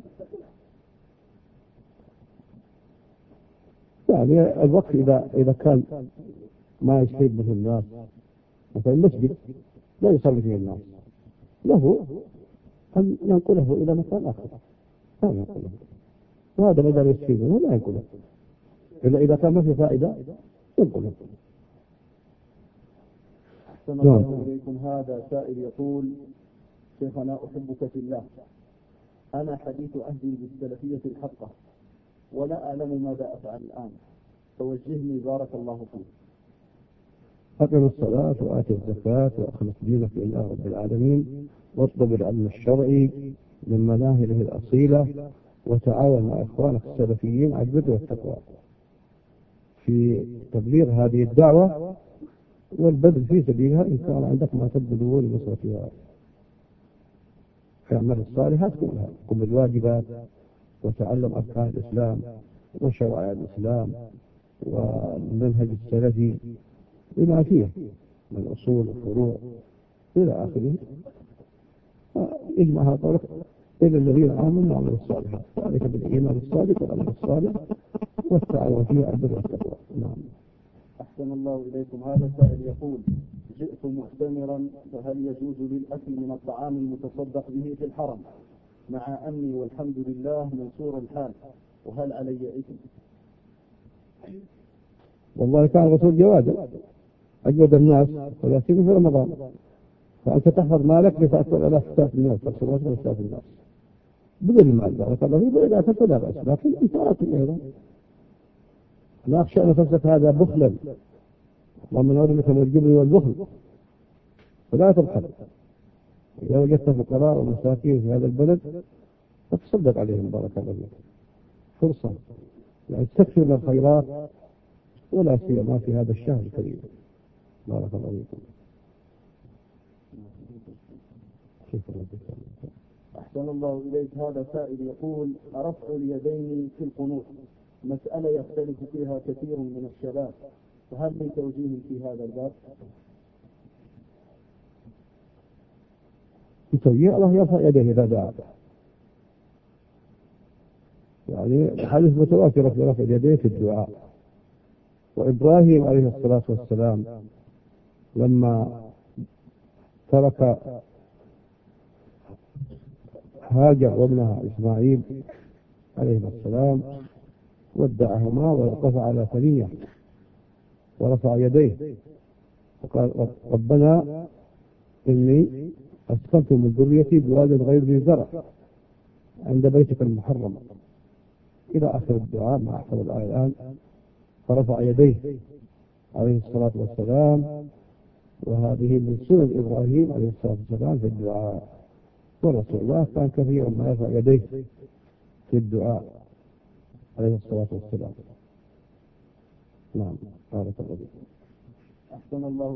يعني الوقت إذا إذا كان ما يستفيد منه الناس، مثلا المسجد لا يصلي فيه الناس، له أن ينقله إلى مكان آخر، لا ينقله، وهذا بدل يستفيد منه لا ينقله، إلا إذا كان ما في فائدة ينقله. أحسن الله إليكم. هذا سائل يقول: شيخنا أحبك في الله، أنا حديث عهدي بالسلفية الحقة ولا أعلم ماذا أفعل الآن، توجهني بارك الله فيك. أقم الصلاة وآتي الزكاة وأخلص دينك لله رب العالمين، واطلب العلم الشرعي من مناهله الأصيلة، وتعاون مع إخوانك السلفيين على البر والتقوى في تبليغ هذه الدعوة والبذل في سبيلها إن كان عندك ما تبذله لنصرتها. اعمل الصالحات كلها، قم بالواجبات وتعلم أركان الإسلام وشرائع الإسلام والمنهج السلفي بما فيه من أصول والفروع إلى آخره، اجمعها طرق إلى الذين آمنوا وعملوا الصالحات، ذلك بالإيمان الصادق والعمل الصالح والتعاون فيه على البر والتقوى. نعم. أحسن الله إليكم. هذا سائل يقول: جئت مؤتمرا، فهل يجوز للأكل من الطعام المتصدق به في الحرم مع أني والحمد لله منصور الحال، وهل علي إثم؟ والله كان الرسول جوادا أجود الناس ويأتيك في رمضان، فأنت تحفظ مالك لتأكل على ستات الناس، تأكل على ستات الناس بدل المال بارك الله فيك، وإذا أكلت لا بأس، لكن أنت أكل أيضا، لا أخشى نفسك هذا بخلا، ومن أولئك من الجبن والبخل، فلا تبخل. إذا وجدت فقراء ومساكين في هذا البلد فتصدق عليهم بارك الله فيك، فرصة يعني تكثر من الخيرات، ولا سيما في هذا الشهر الكريم بارك الله فيكم. أحسن الله إليك. هذا سائل يقول: رفع اليدين في القنوت مسألة يختلف فيها كثير من الشباب، فهل من توجيه في هذا الباب؟ التوجيه الله يرفع يديه إذا دعا، يعني حديث متواتر في رفع اليدين في الدعاء. وإبراهيم عليه الصلاة والسلام لما ترك هاجر وابنها إسماعيل عليه السلام ودعهما ووقف على ثنية ورفع يديه وقال: ربنا إني أسكنت من ذريتي بواد غير ذي زرع عند بيتك المحرم إلى آخر الدعاء مع أحفظ الآية الآن. فرفع يديه عليه الصلاة والسلام، وهذه من سنن إبراهيم عليه الصلاة والسلام في الدعاء، ورسول الله كان كثيرا ما يرفع يديه في الدعاء عليه الصلاة والسلام. نعم. بارك الله فيكم. أحسن الله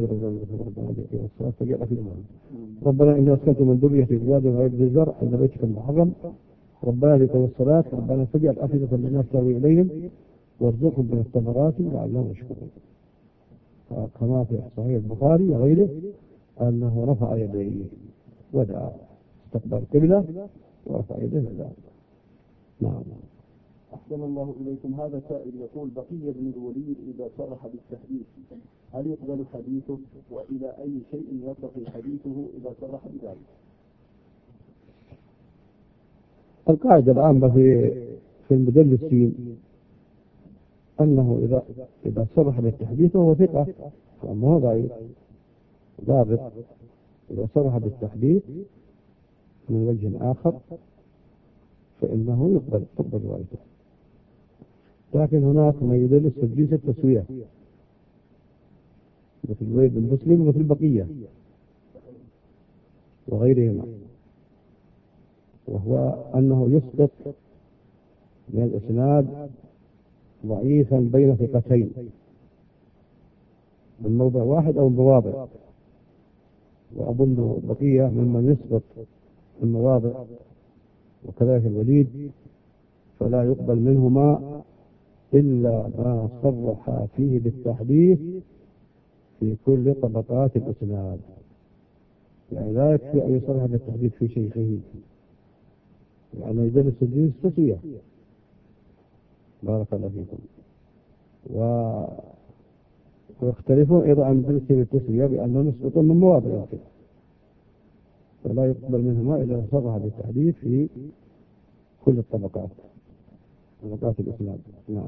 إليكم. ربنا إني أسكنت من ذريتي بواد غير ذي زرع عند بيتك المحرم ربنا للصلاة ربنا فاجعل أفئدة من الناس تهوي إليهم وارزقهم من الثمرات لعلهم يشكرون. كما في صحيح البخاري وغيره أنه رفع يديه ودعا، استقبل القبلة ورفع يديه ودعا. نعم. أحسن الله إليكم. هذا سائل يقول: بقي بن الوليد إذا صرح بالتحديث هل يقبل حديثه، وإلى أي شيء يرتقي حديثه إذا صرح بذلك؟ القاعدة العامة في في المدلسين أنه إذا إذا صرح بالتحديث فهو ثقة، فما هو ضعيف ضابط. إذا صرح بالتحديث من وجه آخر فإنه يقبل تقبل روايته. لكن هناك ما يدلس تدليس التسوية مثل الوليد بن مسلم ومثل البقية وغيرهما، وهو أنه يسقط من الإسناد ضعيفا بين ثقتين من موضع واحد أو مواضع، وأظن بقية ممن يسقط من مواضع، وكذلك الوليد فلا يقبل منهما إلا ما صرح فيه بالتحديث في كل طبقات الإسناد، يعني لا يكفي أن يصرح بالتحديث في شيخه، لأنه يعني يدرس الدين التسوية. بارك الله فيكم. و... ويختلفون أيضا عن درسه بالتسوية بأنهم يسقطون من مواضع الكتاب، فلا يقبل منهما إلا صرح بالتحديث في كل الطبقات، طبقات الإسلام. نعم.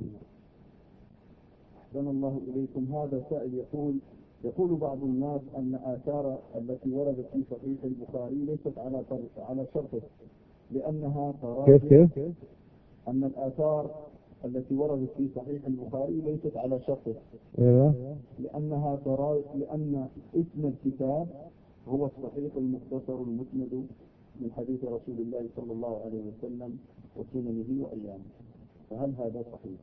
أحسن الله إليكم. هذا سائل يقول يقول بعض الناس أن آثار التي وردت في صحيح البخاري ليست على على شرطه، لأنها كيف كيف؟ أن الآثار التي وردت في صحيح البخاري ليست على شرطه، أيوة، لأنها ترى لأن اسم الكتاب هو الصحيح المختصر المسند من حديث رسول الله صلى الله عليه وسلم وسننه وأيامه، فهل هذا صحيح؟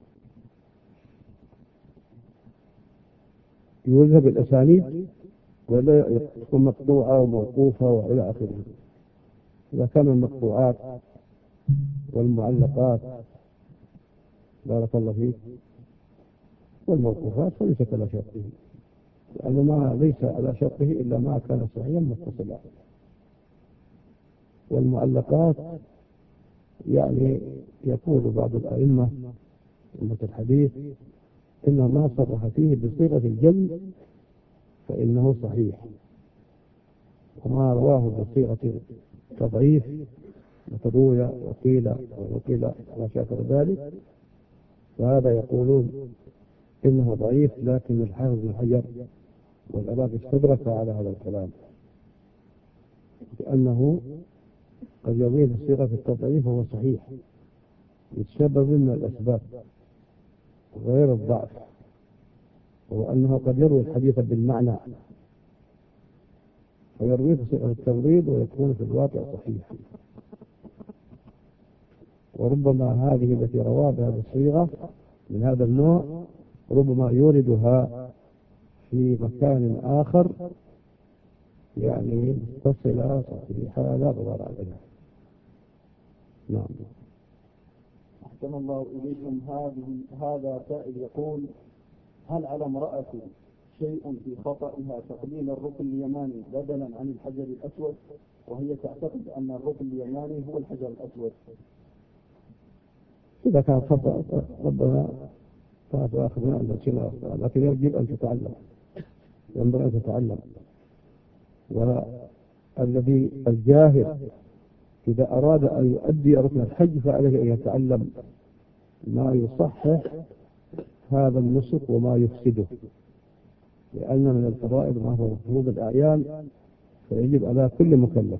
يذهب الأسانيد ولا يكون مقطوعة وموقوفة وإلى آخره. إذا كان المقطوعات والمعلقات بارك الله فيك والموقوفات فليست على شرطه، لأنه ما ليس على شرطه إلا ما كان صحيحا متصلا. والمعلقات يعني يقول بعض الأئمة أئمة الحديث إنه ما صرح فيه بصيغة الجلد فإنه صحيح، وما رواه بصيغة تضعيف وتروي وقيل وقيل ما شاكر ذلك فهذا يقولون إنه ضعيف، لكن الحافظ بن حجر والعراقي استدرك على هذا الكلام، لأنه قد يروي بصيغة التضعيف وهو صحيح لسبب من الأسباب غير الضعف، وهو أنه قد يروي الحديث بالمعنى ويرويه بصيغة التمريض ويكون في الواقع صحيح. وربما هذه التي رواه بهذه الصيغة من هذا النوع ربما يوردها في مكان آخر يعني متصلة صحيحة لا غبار عليها. نعم. أحسن الله إليكم. هذه هذا سائل يقول هل على امرأة شيء في خطئها تقليل الركن اليماني بدلا عن الحجر الأسود، وهي تعتقد أن الركن اليماني هو الحجر الأسود؟ إذا كان خطأ ربنا فأخذنا أن نشيل، لكن يجب أن تتعلم، ينبغي أن تتعلم. والذي الجاهل إذا أراد أن يؤدي ركن الحج فعليه أن يتعلم ما يصحح هذا النسك وما يفسده، لأن من الفرائض ما هو مفروض الأعيان، فيجب على كل مكلف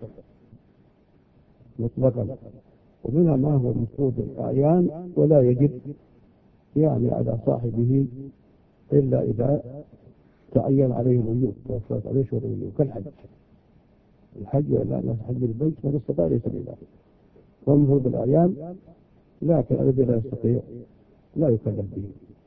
مطلقا، ومنها ما هو مفروض الأعيان ولا يجب يعني على صاحبه إلا إذا تعين عليه الوجوب توفرت عليه شروط الوجوب كالحج. الحج ولا لا حج البيت من استطاع ليس بذلك، هو مفروض الأعيان، لكن الذي لا يستطيع لا يكلف به،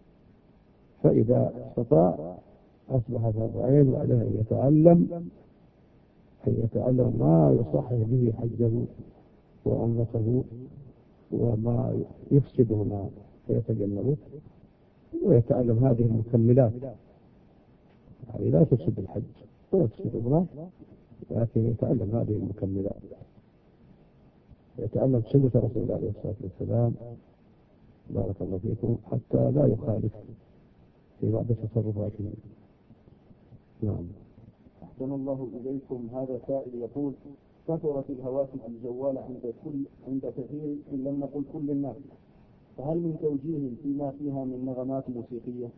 فإذا استطاع أصبح فرض عين وعليه أن يتعلم أن يتعلم ما يصحح به حجه وعمرته وما يفسدهما فيتجنبه، ويتعلم هذه المكملات، يعني لا تفسد الحج ولا تفسد العمرة، لكن يتعلم هذه المكملات، يتعلم سنة رسول الله عليه الصلاة والسلام بارك الله فيكم حتى لا يخالف في بعض تصرفاته. نعم. أحسن الله إليكم. هذا سائل يقول كثرت الهواتف الجوال عند كل عند كثير إن لم نقل كل الناس، فهل من توجيه فيما فيها من نغمات موسيقية؟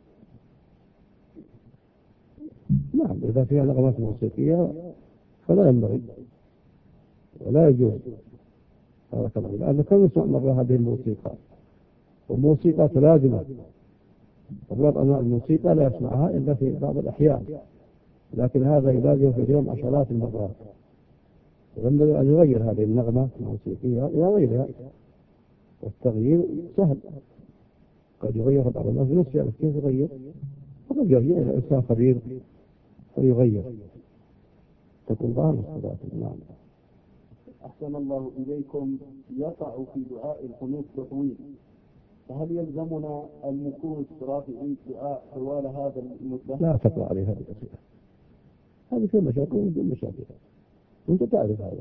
نعم، إذا فيها نغمات موسيقية فلا ينبغي ولا يجوز بارك الله، لأن كم يسمع مرة هذه الموسيقى، والموسيقى لازمة، وبعض أنواع الموسيقى لا يسمعها إلا في بعض الأحيان، لكن هذا يلازم في اليوم عشرات المرات، ينبغي أن يغير هذه النغمة الموسيقية إلى غيرها، والتغيير سهل، قد يغير بعض الناس بنفسه يعرف كيف يغير، وقد يرجع إلى إنسان خبير فيغير. تكون ظاهرة الصلاة. نعم. أحسن الله إليكم. يقع في دعاء القنوت تطويل، فهل يلزمنا المكوث رافعي الدعاء طوال هذا المدة؟ لا تقرأ عليه هذه الأسئلة، هذه في مشاكل وبدون مشاكل، وأنت تعرف هذا.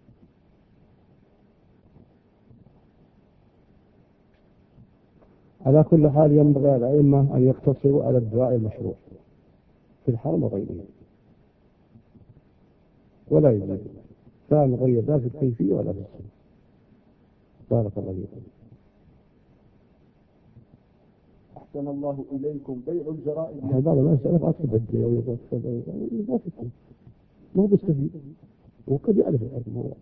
على كل حال ينبغي الأئمة أن يقتصروا على الدعاء المشروع في الحرم وغيره، ولا يزيد فلا نغير لا في الكيفية ولا في السنة. بارك الله فيكم. أحسن الله إليكم. بيع الجرائد بعض الناس يعرف أكثر الدنيا ويقصد ما تكون ما هو بيستفيد وقد يعرف الموضوع.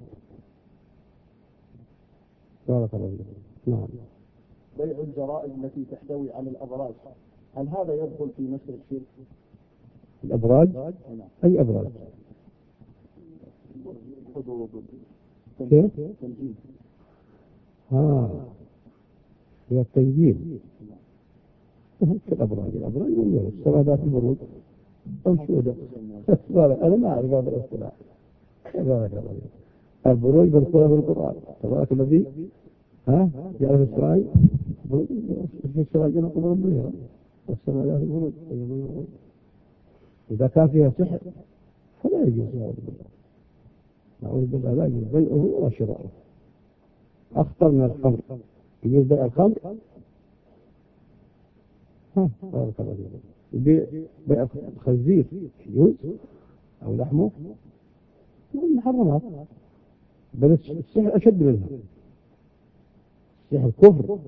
بارك الله فيكم. نعم. بيع الجرائد التي تحتوي على الأبراج، هل هذا يدخل في نشر الشرك؟ الأبراج؟ أي أبراج؟ كيف؟ تنجيم. ها هي التنجيم. الأبراج الأبراج والنور السمادات البروج أنشودة. أنا ما أعرف هذا الاصطلاح. بارك الله فيك. البروج مذكورة في القرآن. تبارك الذي ها جعل في السماء في السماء جنة قمر منيرة والسمادات البروج. إذا كان فيها سحر فلا يجوز هذا بالله. نعوذ بالله لا يجوز بيعه وشراؤه. أخطر من الخمر. يجوز بيع الخمر؟ ها بارك الله فيك. بيع الخنزير يجوز أو لحمه من محرمات، بل السحر أشد منها. السحر كفر،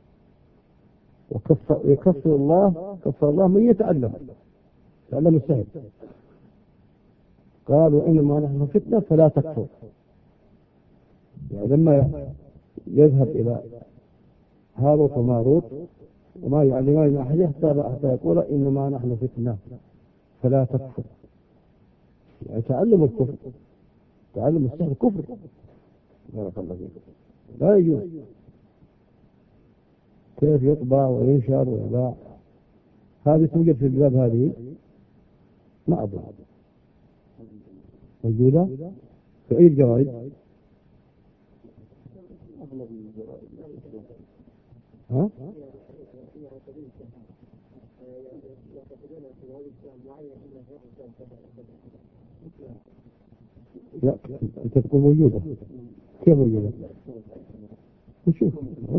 ويكفر الله كفر الله من يتعلم تعلم السحر. قالوا إنما نحن فتنة فلا تكفر. يعني لما يذهب إلى هاروت وماروت وما يعلمان من أحد حتى يقول إنما نحن فتنة فلا تكفر. يعني تعلم الكفر، تعلم السحر كفر. بارك الله فيك. لا يجوز. كيف يطبع وينشر ويباع؟ هذه توجد في البلاد هذه؟ ما أظن موجودة في أي الجرائد؟ ها؟ لا أنت تقول موجودة. كيف موجودة؟ نشوف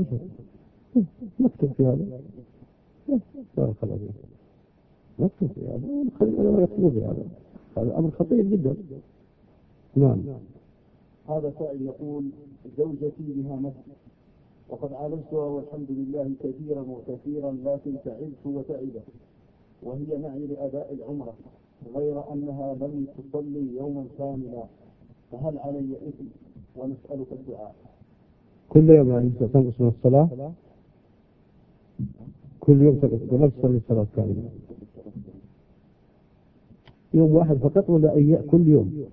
نكتب في هذا. بارك الله فيك. نكتب في هذا خلينا ما يكتبوا في هذا. هذا أمر خطير جدا. نعم. هذا سائل يقول زوجتي بها مسجد وقد عالجتها والحمد لله كثيرا وكثيرا، لكن تعبت وتعبت وهي معي لأداء العمرة غير أنها لم تصلي يوما كاملا، فهل علي إثم؟ ونسألك الدعاء. كل يوم يعني تنقص من الصلاة؟ كل يوم تنقص لا تصلي الصلاة كاملة؟ يوم واحد فقط ولا أي كل يوم؟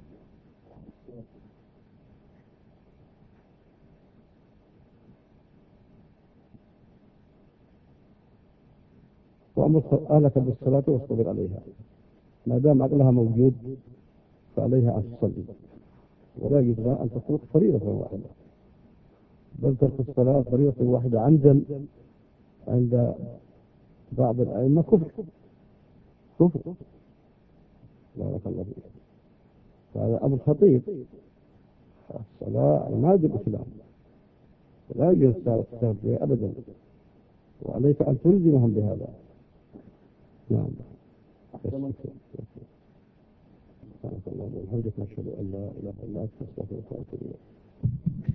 وأمر أهلك بالصلاة واصطبر عليها، ما دام عقلها موجود فعليها أن تصلي، ولا يجوز أن تترك فريضة واحدة، بل ترك الصلاة فريضة واحدة عمدا عند بعض الأئمة كفر كفر. بارك الله فيك. فهذا أمر خطير. الصلاة عماد الإسلام ولا يجوز الصلاة بها أبدا، وعليك أن تلزمهم بهذا. نعم. سبحانك اللهم وبحمدك نشهد أن لا إله إلا أنت نستغفرك ونتوب إليك.